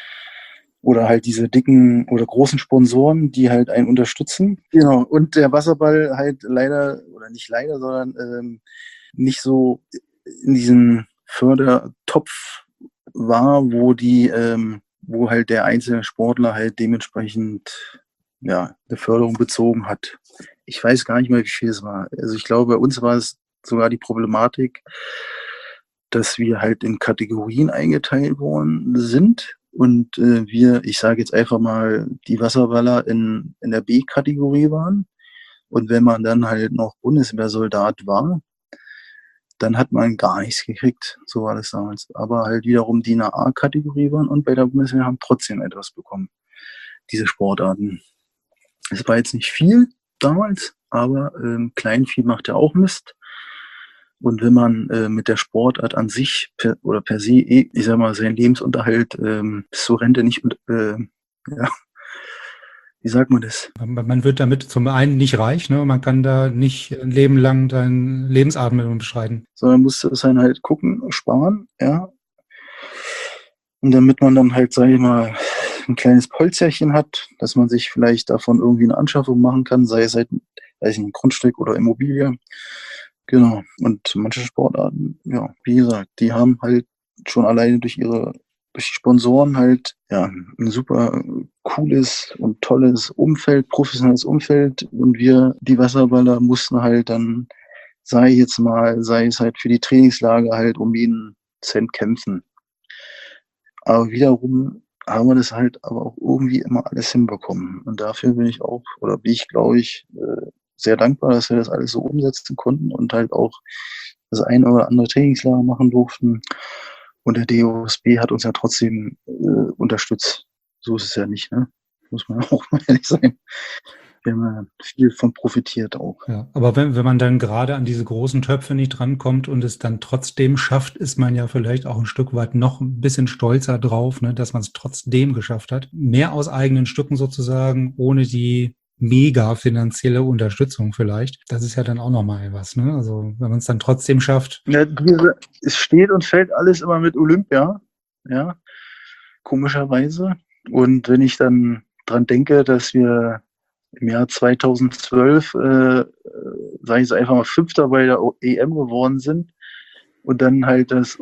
Oder halt diese dicken oder großen Sponsoren, die halt einen unterstützen. Genau. Und der Wasserball halt leider, oder nicht leider, sondern ähm, nicht so in diesem Fördertopf war, wo die, ähm, wo halt der einzelne Sportler halt dementsprechend ja, eine Förderung bezogen hat. Ich weiß gar nicht mehr, wie viel es war. Also ich glaube, bei uns war es sogar die Problematik, dass wir halt in Kategorien eingeteilt worden sind. Und äh, wir, ich sage jetzt einfach mal, die Wasserballer in, in der B-Kategorie waren. Und wenn man dann halt noch Bundeswehrsoldat war, dann hat man gar nichts gekriegt. So war das damals. Aber halt wiederum die in der A-Kategorie waren und bei der Bundeswehr haben trotzdem etwas bekommen. Diese Sportarten. Es war jetzt nicht viel damals, aber ähm, Kleinvieh macht ja auch Mist. Und wenn man äh, mit der Sportart an sich per, oder per se, eh, ich sag mal, seinen Lebensunterhalt ähm, bis zur Rente nicht, äh, ja, wie sagt man das? Man wird damit zum einen nicht reich, ne? Man kann da nicht ein Leben lang seinen Lebensabend bestreiten. Sondern musste es dann halt gucken, sparen, ja. Und damit man dann halt, sag ich mal, ein kleines Polzerchen hat, dass man sich vielleicht davon irgendwie eine Anschaffung machen kann, sei es halt, weiß ich nicht, ein Grundstück oder Immobilie. Genau. Und manche Sportarten, ja, wie gesagt, die haben halt schon alleine durch ihre, durch die Sponsoren halt, ja, ein super cooles und tolles Umfeld, professionelles Umfeld. Und wir, die Wasserballer, mussten halt dann, sei jetzt mal, sei es halt für die Trainingslager halt um jeden Cent kämpfen. Aber wiederum haben wir das halt aber auch irgendwie immer alles hinbekommen. Und dafür bin ich auch, oder bin ich, glaube ich, äh, sehr dankbar, dass wir das alles so umsetzen konnten und halt auch das ein oder andere Trainingslager machen durften. Und der D O S B hat uns ja trotzdem äh, unterstützt. So ist es ja nicht, ne? Muss man auch mal ehrlich sein. Wir haben ja viel von profitiert auch. Ja, aber wenn, wenn man dann gerade an diese großen Töpfe nicht drankommt und es dann trotzdem schafft, ist man ja vielleicht auch ein Stück weit noch ein bisschen stolzer drauf, ne, dass man es trotzdem geschafft hat. Mehr aus eigenen Stücken sozusagen, ohne die mega finanzielle Unterstützung vielleicht. Das ist ja dann auch nochmal was, ne? Also wenn man es dann trotzdem schafft. Ja, diese, es steht und fällt alles immer mit Olympia, ja, komischerweise. Und wenn ich dann dran denke, dass wir im Jahr zweitausendzwölf, äh, sage ich es einfach mal, Fünfter bei der E M geworden sind und dann halt das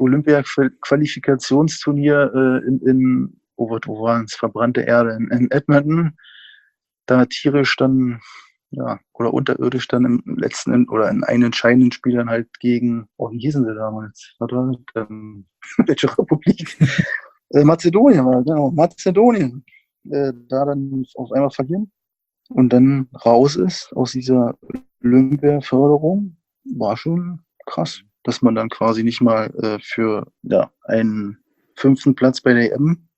Olympia-Qualifikationsturnier äh, in, in oh, wo waren es, verbrannte Erde, in, in Edmonton, da tierisch dann, ja, oder unterirdisch dann im letzten oder in einen entscheidenden Spiel dann halt gegen, oh, wie hießen sie damals? Was war das? Ähm, welche Republik? äh, Mazedonien war, genau, Mazedonien. Äh, da dann auf einmal verlieren und dann raus ist aus dieser Olympia-Förderung, war schon krass, dass man dann quasi nicht mal äh, für ja, einen fünften Platz bei der E M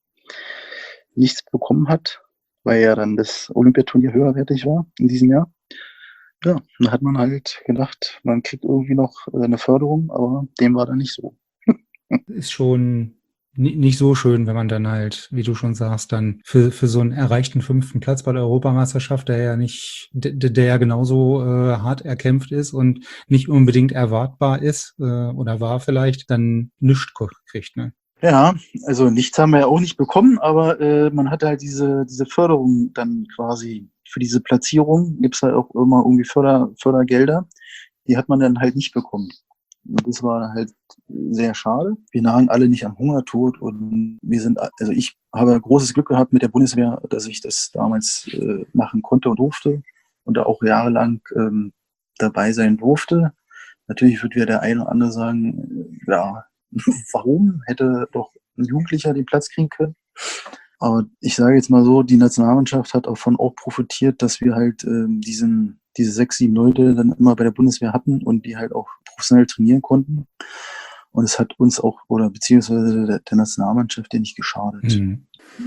nichts bekommen hat, weil ja dann das Olympiaturnier höherwertig war in diesem Jahr. Ja, dann hat man halt gedacht, man kriegt irgendwie noch eine Förderung, aber dem war dann nicht so. Ist schon ni- nicht so schön, wenn man dann halt, wie du schon sagst, dann für, für so einen erreichten fünften Platz bei der Europameisterschaft, der ja nicht, der, der ja genauso äh, hart erkämpft ist und nicht unbedingt erwartbar ist äh, oder war vielleicht, dann nichts kriegt, ne? Ja, also nichts haben wir ja auch nicht bekommen, aber äh, man hatte halt diese, diese Förderung dann quasi für diese Platzierung, gibt es halt auch immer irgendwie Förder, Fördergelder, die hat man dann halt nicht bekommen. Und das war halt sehr schade. Wir nagen alle nicht am Hungertod und wir sind, also ich habe großes Glück gehabt mit der Bundeswehr, dass ich das damals äh, machen konnte und durfte und da auch jahrelang ähm, dabei sein durfte. Natürlich wird wieder der eine oder andere sagen, äh, ja, warum hätte doch ein Jugendlicher den Platz kriegen können? Aber ich sage jetzt mal so, die Nationalmannschaft hat davon auch profitiert, dass wir halt ähm, diesen, diese sechs, sieben Leute dann immer bei der Bundeswehr hatten und die halt auch professionell trainieren konnten. Und es hat uns auch, oder beziehungsweise der, der Nationalmannschaft ja nicht geschadet. Mhm.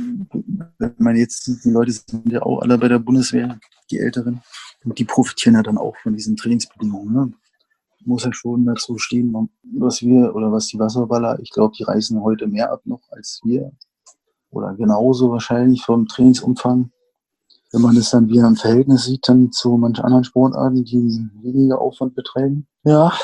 Ich meine, jetzt sind die Leute sind ja auch alle bei der Bundeswehr, die Älteren. Und die profitieren ja dann auch von diesen Trainingsbedingungen. Ne? Muss ja schon dazu stehen, was wir oder was die Wasserballer, ich glaube, die reißen heute mehr ab noch als wir. Oder genauso wahrscheinlich vom Trainingsumfang. Wenn man das dann wieder im Verhältnis sieht, dann zu manchen anderen Sportarten, die weniger Aufwand betreiben. Ja.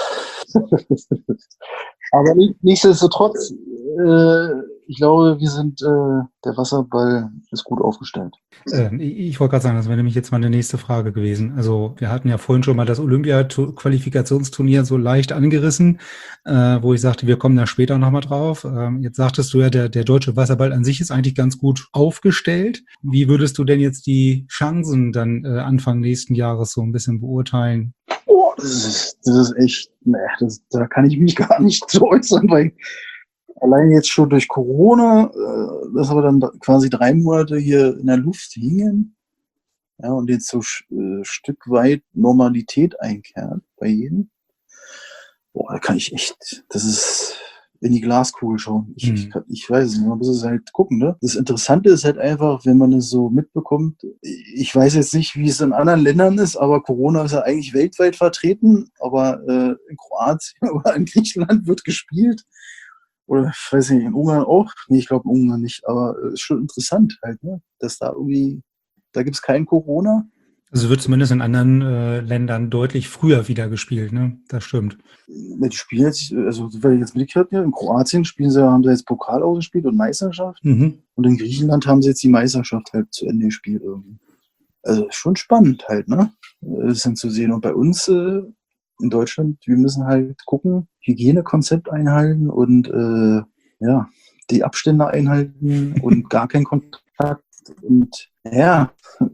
Aber nichtsdestotrotz, äh, ich glaube, wir sind, äh, der Wasserball ist gut aufgestellt. Ähm, ich ich wollte gerade sagen, das wäre nämlich jetzt meine nächste Frage gewesen. Also wir hatten ja vorhin schon mal das Olympia-Qualifikationsturnier so leicht angerissen, äh, wo ich sagte, wir kommen da später nochmal drauf. Ähm, jetzt sagtest du ja, der, der deutsche Wasserball an sich ist eigentlich ganz gut aufgestellt. Wie würdest du denn jetzt die Chancen dann äh, Anfang nächsten Jahres so ein bisschen beurteilen? Oh, das ist, das ist echt, ne, das, da kann ich mich gar nicht so äußern, weil allein jetzt schon durch Corona, äh, dass wir dann quasi drei Monate hier in der Luft hingen, ja, und jetzt so ein äh, Stück weit Normalität einkehrt bei jedem. Boah, da kann ich echt, das ist in die Glaskugel schauen. Ich, Hm. ich, kann, ich weiß es nicht, man muss es halt gucken, ne? Das Interessante ist halt einfach, wenn man es so mitbekommt, ich weiß jetzt nicht, wie es in anderen Ländern ist, aber Corona ist ja eigentlich weltweit vertreten, aber äh, in Kroatien oder in Griechenland wird gespielt. Oder ich weiß nicht, in Ungarn auch? Nee, ich glaube in Ungarn nicht, aber es äh, ist schon interessant halt, ne? Dass da irgendwie, da gibt es kein Corona. Also wird zumindest in anderen äh, Ländern deutlich früher wieder gespielt, ne? Das stimmt. Ja, die spielen jetzt, also weil ich jetzt mitgekriegt habe, in Kroatien spielen sie, haben sie jetzt Pokal ausgespielt und Meisterschaft. Mhm. Und in Griechenland haben sie jetzt die Meisterschaft halt zu Ende gespielt irgendwie. Also schon spannend halt, ne? Das dann zu sehen. Und bei uns, äh, in Deutschland, wir müssen halt gucken, Hygienekonzept einhalten und äh, ja, die Abstände einhalten und gar keinen Kontakt. Und ja,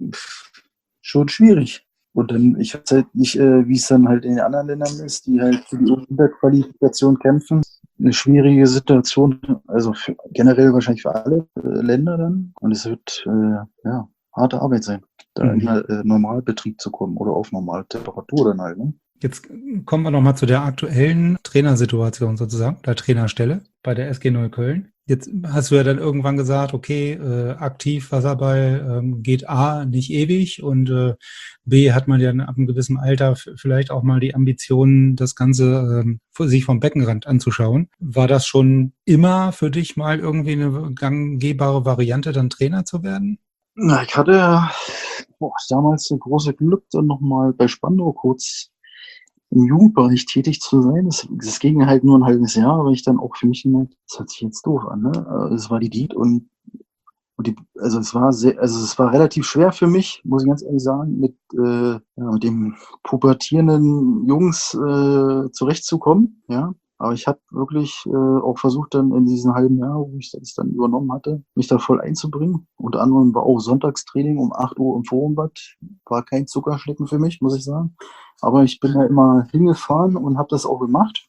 schon schwierig. Und dann, ich weiß halt nicht, äh, wie es dann halt in den anderen Ländern ist, die halt für die Unterqualifikation kämpfen. Eine schwierige Situation, also für, generell wahrscheinlich für alle äh, Länder dann. Und es wird äh, ja harte Arbeit sein, da Mhm. in einen äh, Normalbetrieb zu kommen oder auf normale Temperatur dann halt. Ne? Jetzt kommen wir nochmal zu der aktuellen Trainersituation sozusagen, der Trainerstelle bei der S G Neukölln. Jetzt hast du ja dann irgendwann gesagt, okay, äh, aktiv Wasserball ähm, geht A, nicht ewig und äh, B, hat man ja ab einem gewissen Alter f- vielleicht auch mal die Ambition, das Ganze ähm, für sich vom Beckenrand anzuschauen. War das schon immer für dich mal irgendwie eine gangbare Variante, dann Trainer zu werden? Na, ich hatte ja boah, damals das große Glück, dann nochmal bei Spandau kurz im Jugendbereich tätig zu sein. Das, das ging halt nur ein halbes Jahr, aber ich dann auch für mich gemerkt, das hört sich jetzt doof an, ne? Es war die Diät und, und die, also es war sehr, also es war relativ schwer für mich, muss ich ganz ehrlich sagen, mit, äh, ja, mit dem pubertierenden Jungs äh, zurechtzukommen, ja. Aber ich habe wirklich äh, auch versucht, dann in diesen halben Jahr, wo ich das dann übernommen hatte, mich da voll einzubringen. Unter anderem war auch Sonntagstraining um acht Uhr im Forumbad. War kein Zuckerschlecken für mich, muss ich sagen. Aber ich bin da immer hingefahren und habe das auch gemacht.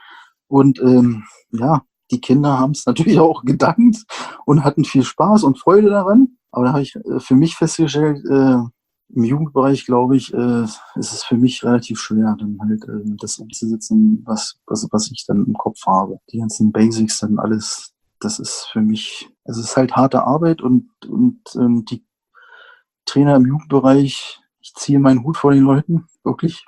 Und ähm, ja, die Kinder haben es natürlich auch gedankt und hatten viel Spaß und Freude daran. Aber da habe ich äh, für mich festgestellt, äh, im Jugendbereich, glaube ich, äh, ist es für mich relativ schwer, dann halt äh, das umzusetzen, was, was, was ich dann im Kopf habe. Die ganzen Basics, dann alles, das ist für mich, es ist halt harte Arbeit und, und ähm, die Trainer im Jugendbereich, ich ziehe meinen Hut vor den Leuten, wirklich.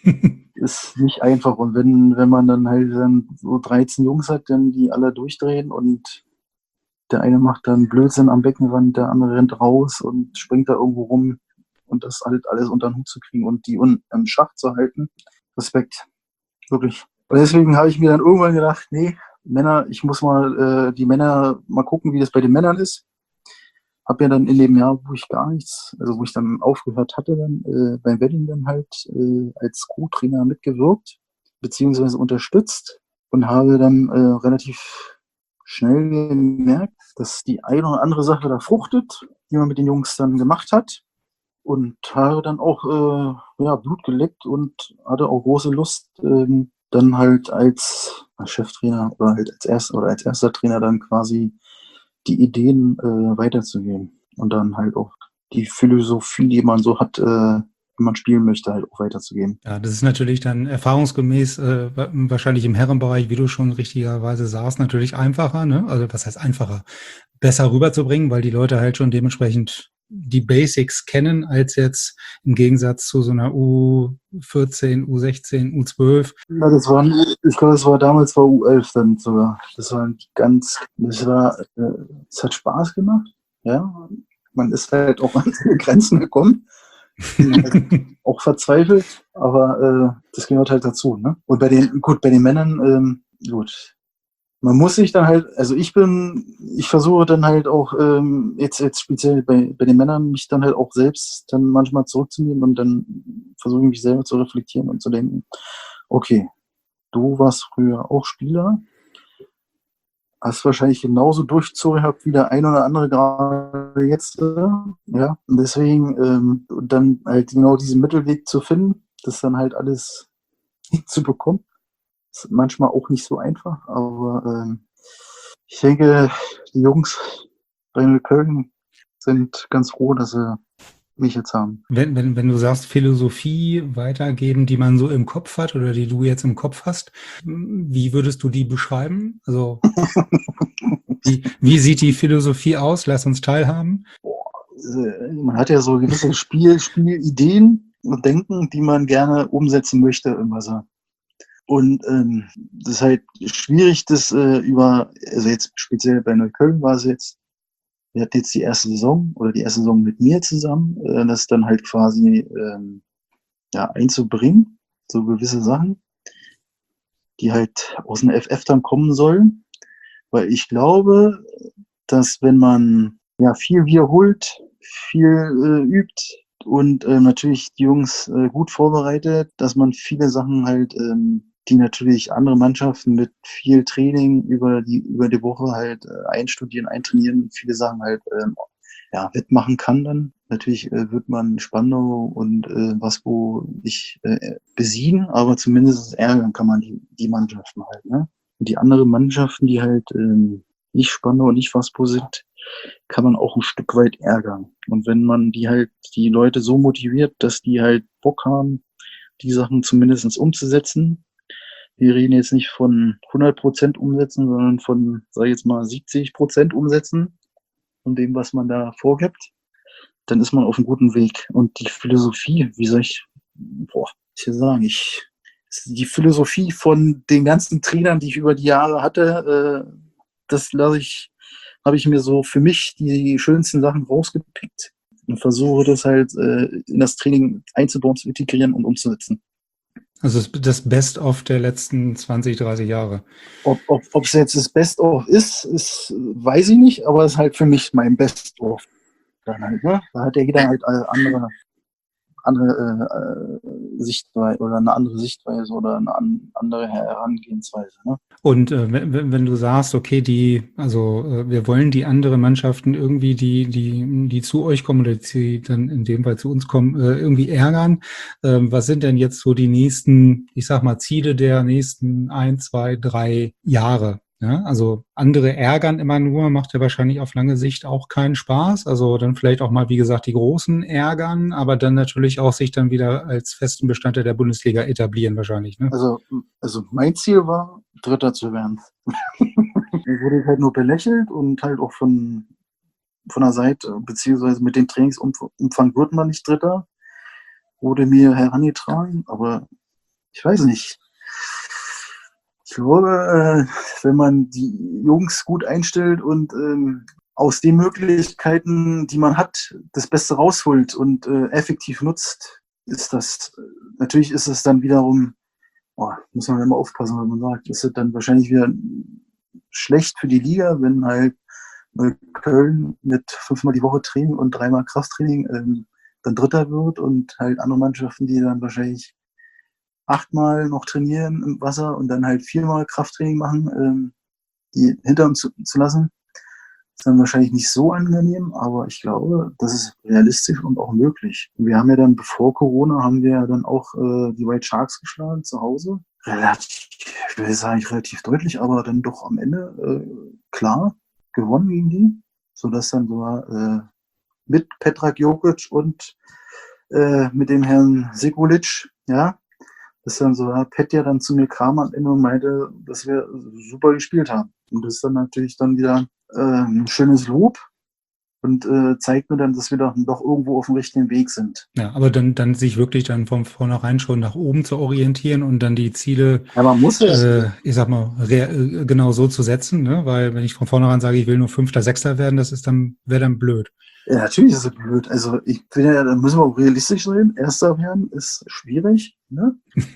Ist nicht einfach. Und wenn, wenn man dann halt dann so dreizehn Jungs hat, dann die alle durchdrehen und der eine macht dann Blödsinn am Beckenrand, der andere rennt raus und springt da irgendwo rum und das halt alles unter den Hut zu kriegen und die un im Schach zu halten. Respekt. Wirklich. Und deswegen habe ich mir dann irgendwann gedacht, nee, Männer, ich muss mal äh, die Männer mal gucken, wie das bei den Männern ist. Habe ja dann in dem Jahr, wo ich gar nichts, also wo ich dann aufgehört hatte, dann äh, beim Wedding dann halt äh, als Co-Trainer mitgewirkt, beziehungsweise unterstützt und habe dann äh, relativ schnell gemerkt, dass die eine oder andere Sache da fruchtet, die man mit den Jungs dann gemacht hat. Und habe dann auch äh, ja, Blut geleckt und hatte auch große Lust, ähm, dann halt als Cheftrainer oder halt als erster oder als erster Trainer dann quasi die Ideen äh, weiterzugeben und dann halt auch die Philosophie, die man so hat, äh, wie man spielen möchte, halt auch weiterzugeben. Ja, das ist natürlich dann erfahrungsgemäß äh, wa- wahrscheinlich im Herrenbereich, wie du schon richtigerweise sagst, natürlich einfacher, ne? Also was heißt einfacher? Besser rüberzubringen, weil die Leute halt schon dementsprechend die Basics kennen, als jetzt im Gegensatz zu so einer U vierzehn, U sechzehn, U zwölf. Ja, das war, ich glaube, das war damals war U elf dann sogar. Das war ganz, das war, äh, es hat Spaß gemacht, ja. Man ist halt auch an seine Grenzen gekommen. Auch verzweifelt, aber äh, das gehört halt dazu. Ne? Und bei den, gut, bei den Männern, ähm, gut, man muss sich dann halt, also ich bin, ich versuche dann halt auch, ähm, jetzt, jetzt speziell bei, bei den Männern, mich dann halt auch selbst dann manchmal zurückzunehmen und dann versuche ich mich selber zu reflektieren und zu denken, okay, du warst früher auch Spieler, hast wahrscheinlich genauso durchzogen gehabt wie der ein oder andere gerade jetzt. Äh, ja, und deswegen ähm, und dann halt genau diesen Mittelweg zu finden, das dann halt alles hinzubekommen. Ist manchmal auch nicht so einfach, aber ähm, ich denke, die Jungs bei Köln sind ganz froh, dass sie mich jetzt haben. Wenn, wenn, wenn du sagst, Philosophie weitergeben, die man so im Kopf hat oder die du jetzt im Kopf hast, wie würdest du die beschreiben? Also wie, wie sieht die Philosophie aus? Lass uns teilhaben. Äh, Man hat ja so gewisse Spiel, Spielideen und Denken, die man gerne umsetzen möchte im Wasser. Und ähm, das ist halt schwierig, das äh, über, also jetzt speziell bei Neukölln war es jetzt, wir hatten jetzt die erste Saison oder die erste Saison mit mir zusammen, äh, das dann halt quasi ähm, ja, einzubringen, so gewisse Sachen, die halt aus dem F F dann kommen sollen. Weil ich glaube, dass wenn man ja viel wiederholt, viel äh, übt, und äh, natürlich die Jungs äh, gut vorbereitet, dass man viele Sachen halt, ähm, die natürlich andere Mannschaften mit viel Training über die über die Woche halt äh, einstudieren, eintrainieren, viele Sachen halt ähm, ja, wettmachen kann dann. Natürlich äh, wird man Spandau und äh, Waspo nicht äh, besiegen, aber zumindest ärgern kann man die, die Mannschaften halt. Ne? Und die anderen Mannschaften, die halt ähm, nicht Spandau und nicht Waspo sind, kann man auch ein Stück weit ärgern. Und wenn man die halt, die Leute so motiviert, dass die halt Bock haben, die Sachen zumindest umzusetzen. Wir reden jetzt nicht von hundert Prozent umsetzen, sondern von, sag ich jetzt mal, siebzig Prozent umsetzen von dem, was man da vorgibt, dann ist man auf einem guten Weg. Und die Philosophie, wie soll ich, boah, ich will sagen, ich, die Philosophie von den ganzen Trainern, die ich über die Jahre hatte, äh, das lasse ich, habe ich mir so für mich die schönsten Sachen rausgepickt und versuche das halt äh, in das Training einzubauen, zu integrieren und umzusetzen. Also das Best-of der letzten zwanzig, dreißig Jahre. Ob ob ob es jetzt das Best-of ist, ist, weiß ich nicht, aber es ist halt für mich mein Best-of. Dann halt, ne? Da hat ja jeder halt äh, andere, andere äh, Sichtweise oder eine andere Sichtweise oder eine an, andere Herangehensweise. Ne? Und äh, wenn, wenn du sagst, okay, die, also äh, wir wollen die anderen Mannschaften irgendwie, die, die, die zu euch kommen oder die dann in dem Fall zu uns kommen, äh, irgendwie ärgern. Ähm, was sind denn jetzt so die nächsten, ich sag mal, Ziele der nächsten ein, zwei, drei Jahre? Ja, also andere ärgern immer nur, macht ja wahrscheinlich auf lange Sicht auch keinen Spaß. Also dann vielleicht auch mal, wie gesagt, die Großen ärgern, aber dann natürlich auch sich dann wieder als festen Bestandteil der Bundesliga etablieren wahrscheinlich. Ne? Also, also mein Ziel war, Dritter zu werden. Da wurde ich halt nur belächelt und halt auch von, von der Seite, beziehungsweise mit dem Trainingsumfang wird man nicht Dritter. Wurde mir herangetragen, aber ich weiß nicht. Ich glaube, äh, wenn man die Jungs gut einstellt und ähm, aus den Möglichkeiten, die man hat, das Beste rausholt und äh, effektiv nutzt, ist das, natürlich ist es dann wiederum, oh, muss man immer aufpassen, was man sagt, ist es dann wahrscheinlich wieder schlecht für die Liga, wenn halt Köln mit fünfmal die Woche Training und dreimal Krafttraining ähm, dann Dritter wird und halt andere Mannschaften, die dann wahrscheinlich achtmal noch trainieren im Wasser und dann halt viermal Krafttraining machen, ähm, die hinter uns zu, zu lassen. Ist dann wahrscheinlich nicht so angenehm, aber ich glaube, das ist realistisch und auch möglich. Und wir haben ja dann, bevor Corona, haben wir ja dann auch äh, die White Sharks geschlagen zu Hause. Relativ, ich will sagen, nicht relativ deutlich, aber dann doch am Ende äh, klar gewonnen gegen die, sodass dann sogar äh, mit Petrak Jokic und äh, mit dem Herrn Sekulic, ja, dass dann so, ja, Petja dann zu mir kam am Ende und meinte, dass wir super gespielt haben. Und das ist dann natürlich dann wieder äh, ein schönes Lob und äh, zeigt mir dann, dass wir doch, doch irgendwo auf dem richtigen Weg sind. Ja, aber dann, dann sich wirklich dann von vornherein schon nach oben zu orientieren und dann die Ziele, ja, man muss es, äh, ich sag mal, re- genau so zu setzen, ne? Weil wenn ich von vornherein sage, ich will nur Fünfter, Sechster werden, das ist dann, wäre dann blöd. Ja, natürlich ist es blöd. Also ich bin ja, da müssen wir auch realistisch sein. Erster werden ist schwierig. Ne?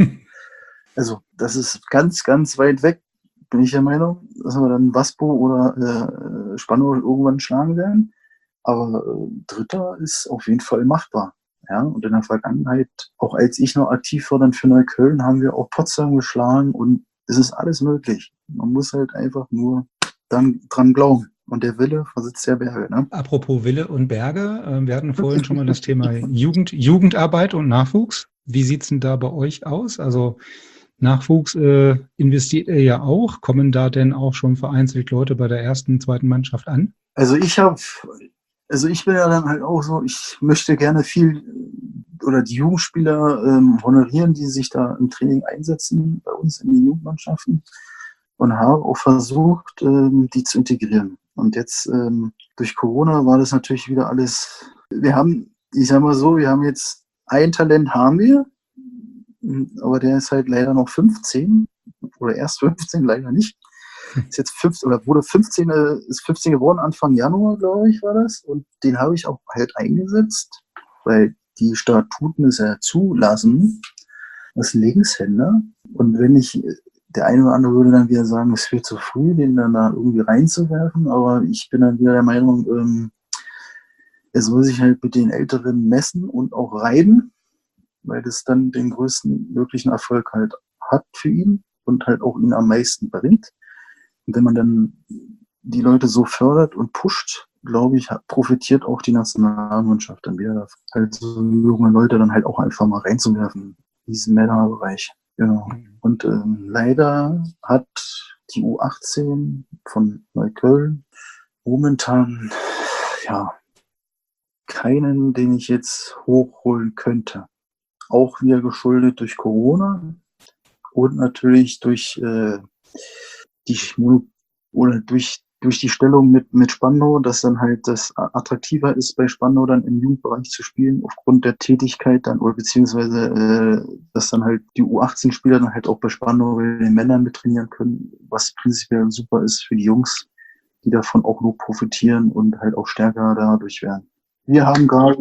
Also das ist ganz, ganz weit weg, bin ich der Meinung, dass wir dann Waspo oder äh, Spandau irgendwann schlagen werden. Aber äh, Dritter ist auf jeden Fall machbar. Ja? Und in der Vergangenheit, auch als ich noch aktiv war dann für Neukölln, haben wir auch Potsdam geschlagen und es ist alles möglich. Man muss halt einfach nur dann dran glauben. Und der Wille versetzt der Berge. Ne? Apropos Wille und Berge, äh, wir hatten vorhin schon mal das Thema Jugend, Jugendarbeit und Nachwuchs. Wie sieht's denn da bei euch aus? Also Nachwuchs äh, investiert ihr ja auch. Kommen da denn auch schon vereinzelt Leute bei der ersten, zweiten Mannschaft an? Also ich habe, also ich bin ja dann halt auch so, ich möchte gerne viel oder die Jugendspieler ähm, honorieren, die sich da im Training einsetzen, bei uns in den Jugendmannschaften. Und habe auch versucht, ähm, die zu integrieren. Und jetzt ähm, durch Corona war das natürlich wieder alles. Wir haben, ich sag mal so, wir haben jetzt ein Talent haben wir, aber der ist halt leider noch fünfzehn oder erst fünfzehn, leider nicht. Ist jetzt fünfzehn oder wurde fünfzehn, ist fünfzehn geworden, Anfang Januar, glaube ich, war das. Und den habe ich auch halt eingesetzt, weil die Statuten es ja zulassen, als Linkshänder. Und wenn ich der eine oder andere würde dann wieder sagen, es wird zu früh, den dann da irgendwie reinzuwerfen, aber ich bin dann wieder der Meinung, ähm, er soll sich halt mit den Älteren messen und auch reiben, weil das dann den größten möglichen Erfolg halt hat für ihn und halt auch ihn am meisten bringt. Und wenn man dann die Leute so fördert und pusht, glaube ich, profitiert auch die Nationalmannschaft dann wieder, halt so junge Leute dann halt auch einfach mal reinzuwerfen in diesen Männerbereich. Genau. Und ähm, leider hat die U achtzehn von Neukölln momentan ja keinen, den ich jetzt hochholen könnte. Auch wieder geschuldet durch Corona und natürlich durch äh, die oder durch durch die Stellung mit mit Spandau, dass dann halt das attraktiver ist, bei Spandau dann im Jugendbereich zu spielen, aufgrund der Tätigkeit dann, oder beziehungsweise äh, dass dann halt die U achtzehn-Spieler dann halt auch bei Spandau bei den Männern mit trainieren können, was prinzipiell super ist für die Jungs, die davon auch nur profitieren und halt auch stärker dadurch werden. Wir haben gerade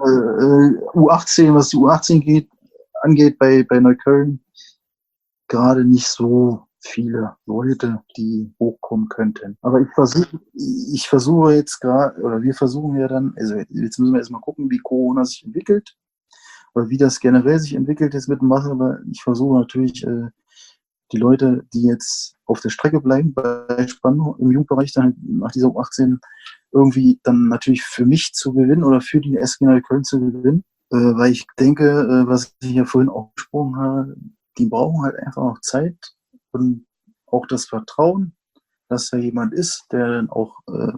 äh, U achtzehn, was die U achtzehn geht, angeht bei, bei Neukölln, gerade nicht so viele Leute, die hochkommen könnten. Aber ich versuche, ich versuche jetzt gerade, oder wir versuchen ja dann, also jetzt müssen wir erstmal gucken, wie Corona sich entwickelt, oder wie das generell sich entwickelt jetzt mit dem Wasser, aber ich versuche natürlich, äh, die Leute, die jetzt auf der Strecke bleiben, bei Spandau im Jugendbereich, dann nach dieser U achtzehn irgendwie dann natürlich für mich zu gewinnen oder für die S G Neukölln zu gewinnen, äh, weil ich denke, äh, was ich ja vorhin auch gesprochen habe, die brauchen halt einfach noch Zeit und auch das Vertrauen, dass da jemand ist, der dann auch äh,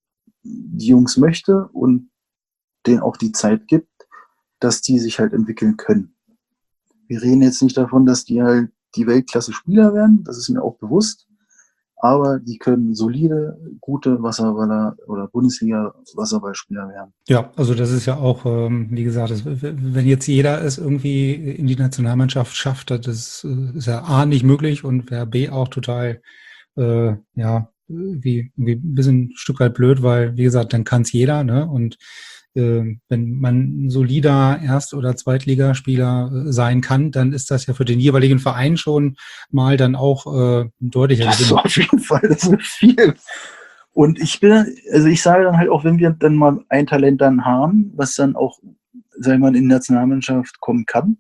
die Jungs möchte und denen auch die Zeit gibt, dass die sich halt entwickeln können. Wir reden jetzt nicht davon, dass die halt die Weltklasse-Spieler werden, das ist mir auch bewusst, aber die können solide, gute Wasserballer oder Bundesliga-Wasserballspieler werden. Ja, also das ist ja auch, ähm, wie gesagt, das, wenn jetzt jeder es irgendwie in die Nationalmannschaft schafft, das ist ja A nicht möglich und wäre B auch total, äh, ja, wie, wie ein bisschen ein Stück weit blöd, weil, wie gesagt, dann kann es jeder, ne? Und äh, wenn man ein solider Erst- oder Zweitligaspieler sein kann, dann ist das ja für den jeweiligen Verein schon mal dann auch äh, ein deutlicher Das ist Gewinn. auf jeden Fall, das ist viel. Und ich bin, also ich sage dann halt auch, wenn wir dann mal ein Talent dann haben, was dann auch, sagen wir mal, in die Nationalmannschaft kommen kann,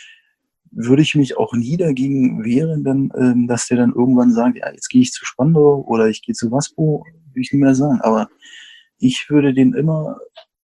würde ich mich auch nie dagegen wehren, dann, ähm, dass der dann irgendwann sagt, ja, jetzt gehe ich zu Spandau oder ich gehe zu Waspo, würde ich nicht mehr sagen. Aber ich würde den immer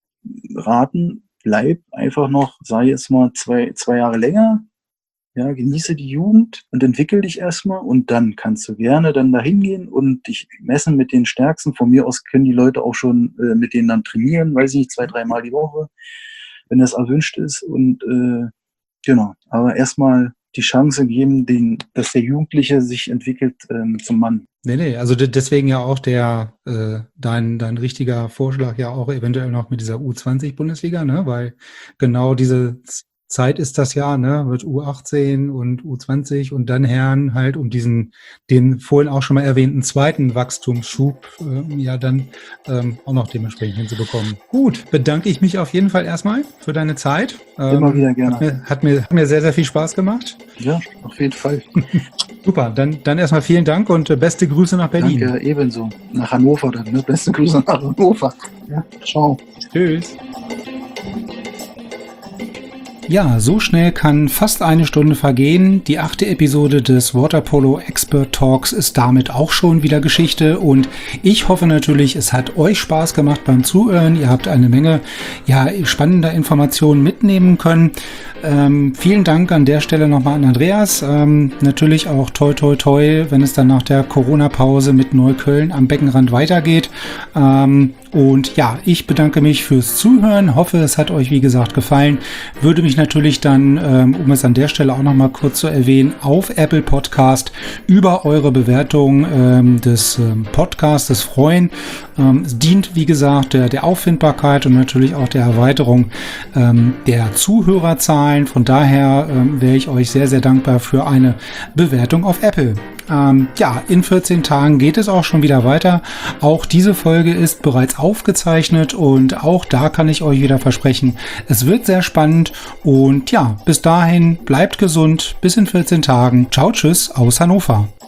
raten, bleib einfach noch, sei jetzt mal zwei, zwei Jahre länger, ja, genieße die Jugend und entwickel dich erstmal und dann kannst du gerne dann dahin gehen und dich messen mit den Stärksten. Von mir aus können die Leute auch schon äh, mit denen dann trainieren, weiß ich nicht, zwei, dreimal die Woche, wenn das erwünscht ist und äh, genau, aber erstmal die Chance geben, den, dass der Jugendliche sich entwickelt ähm, zum Mann. Nee, nee, also de- deswegen ja auch der, äh, dein, dein richtiger Vorschlag ja auch eventuell noch mit dieser U zwanzig Bundesliga, ne, weil genau diese Zeit ist das ja, ne, mit U achtzehn und U zwanzig und dann Herren halt, um diesen, den vorhin auch schon mal erwähnten zweiten Wachstumsschub, äh, ja dann ähm, auch noch dementsprechend hinzubekommen. Gut, bedanke ich mich auf jeden Fall erstmal für deine Zeit. Ähm, Immer wieder gerne. Hat mir, hat mir, hat mir sehr, sehr viel Spaß gemacht. Ja, auf jeden Fall. Super, dann, dann erstmal vielen Dank und äh, beste Grüße nach Berlin. Danke, ebenso. Nach Hannover dann, ne? Beste Grüße nach Hannover. Ja, ciao. Tschüss. Ja, so schnell kann fast eine Stunde vergehen. Die achte Episode des Waterpolo Expert Talks ist damit auch schon wieder Geschichte und ich hoffe natürlich, es hat euch Spaß gemacht beim Zuhören. Ihr habt eine Menge ja, spannender Informationen mitnehmen können. Ähm, vielen Dank an der Stelle nochmal an Andreas. Ähm, natürlich auch toi toi toi, wenn es dann nach der Corona-Pause mit Neukölln am Beckenrand weitergeht. Ähm, und ja, ich bedanke mich fürs Zuhören. Hoffe, es hat euch wie gesagt gefallen. Würde mich natürlich dann, ähm, um es an der Stelle auch nochmal kurz zu erwähnen, auf Apple Podcast über eure Bewertung ähm, des ähm, Podcastes freuen. Ähm, es dient, wie gesagt, der, der Auffindbarkeit und natürlich auch der Erweiterung ähm, der Zuhörerzahlen. Von daher ähm, wäre ich euch sehr, sehr dankbar für eine Bewertung auf Apple. Ähm, ja, in vierzehn Tagen geht es auch schon wieder weiter. Auch diese Folge ist bereits aufgezeichnet und auch da kann ich euch wieder versprechen, es wird sehr spannend und ja, bis dahin bleibt gesund, bis in vierzehn Tagen. Ciao, tschüss aus Hannover.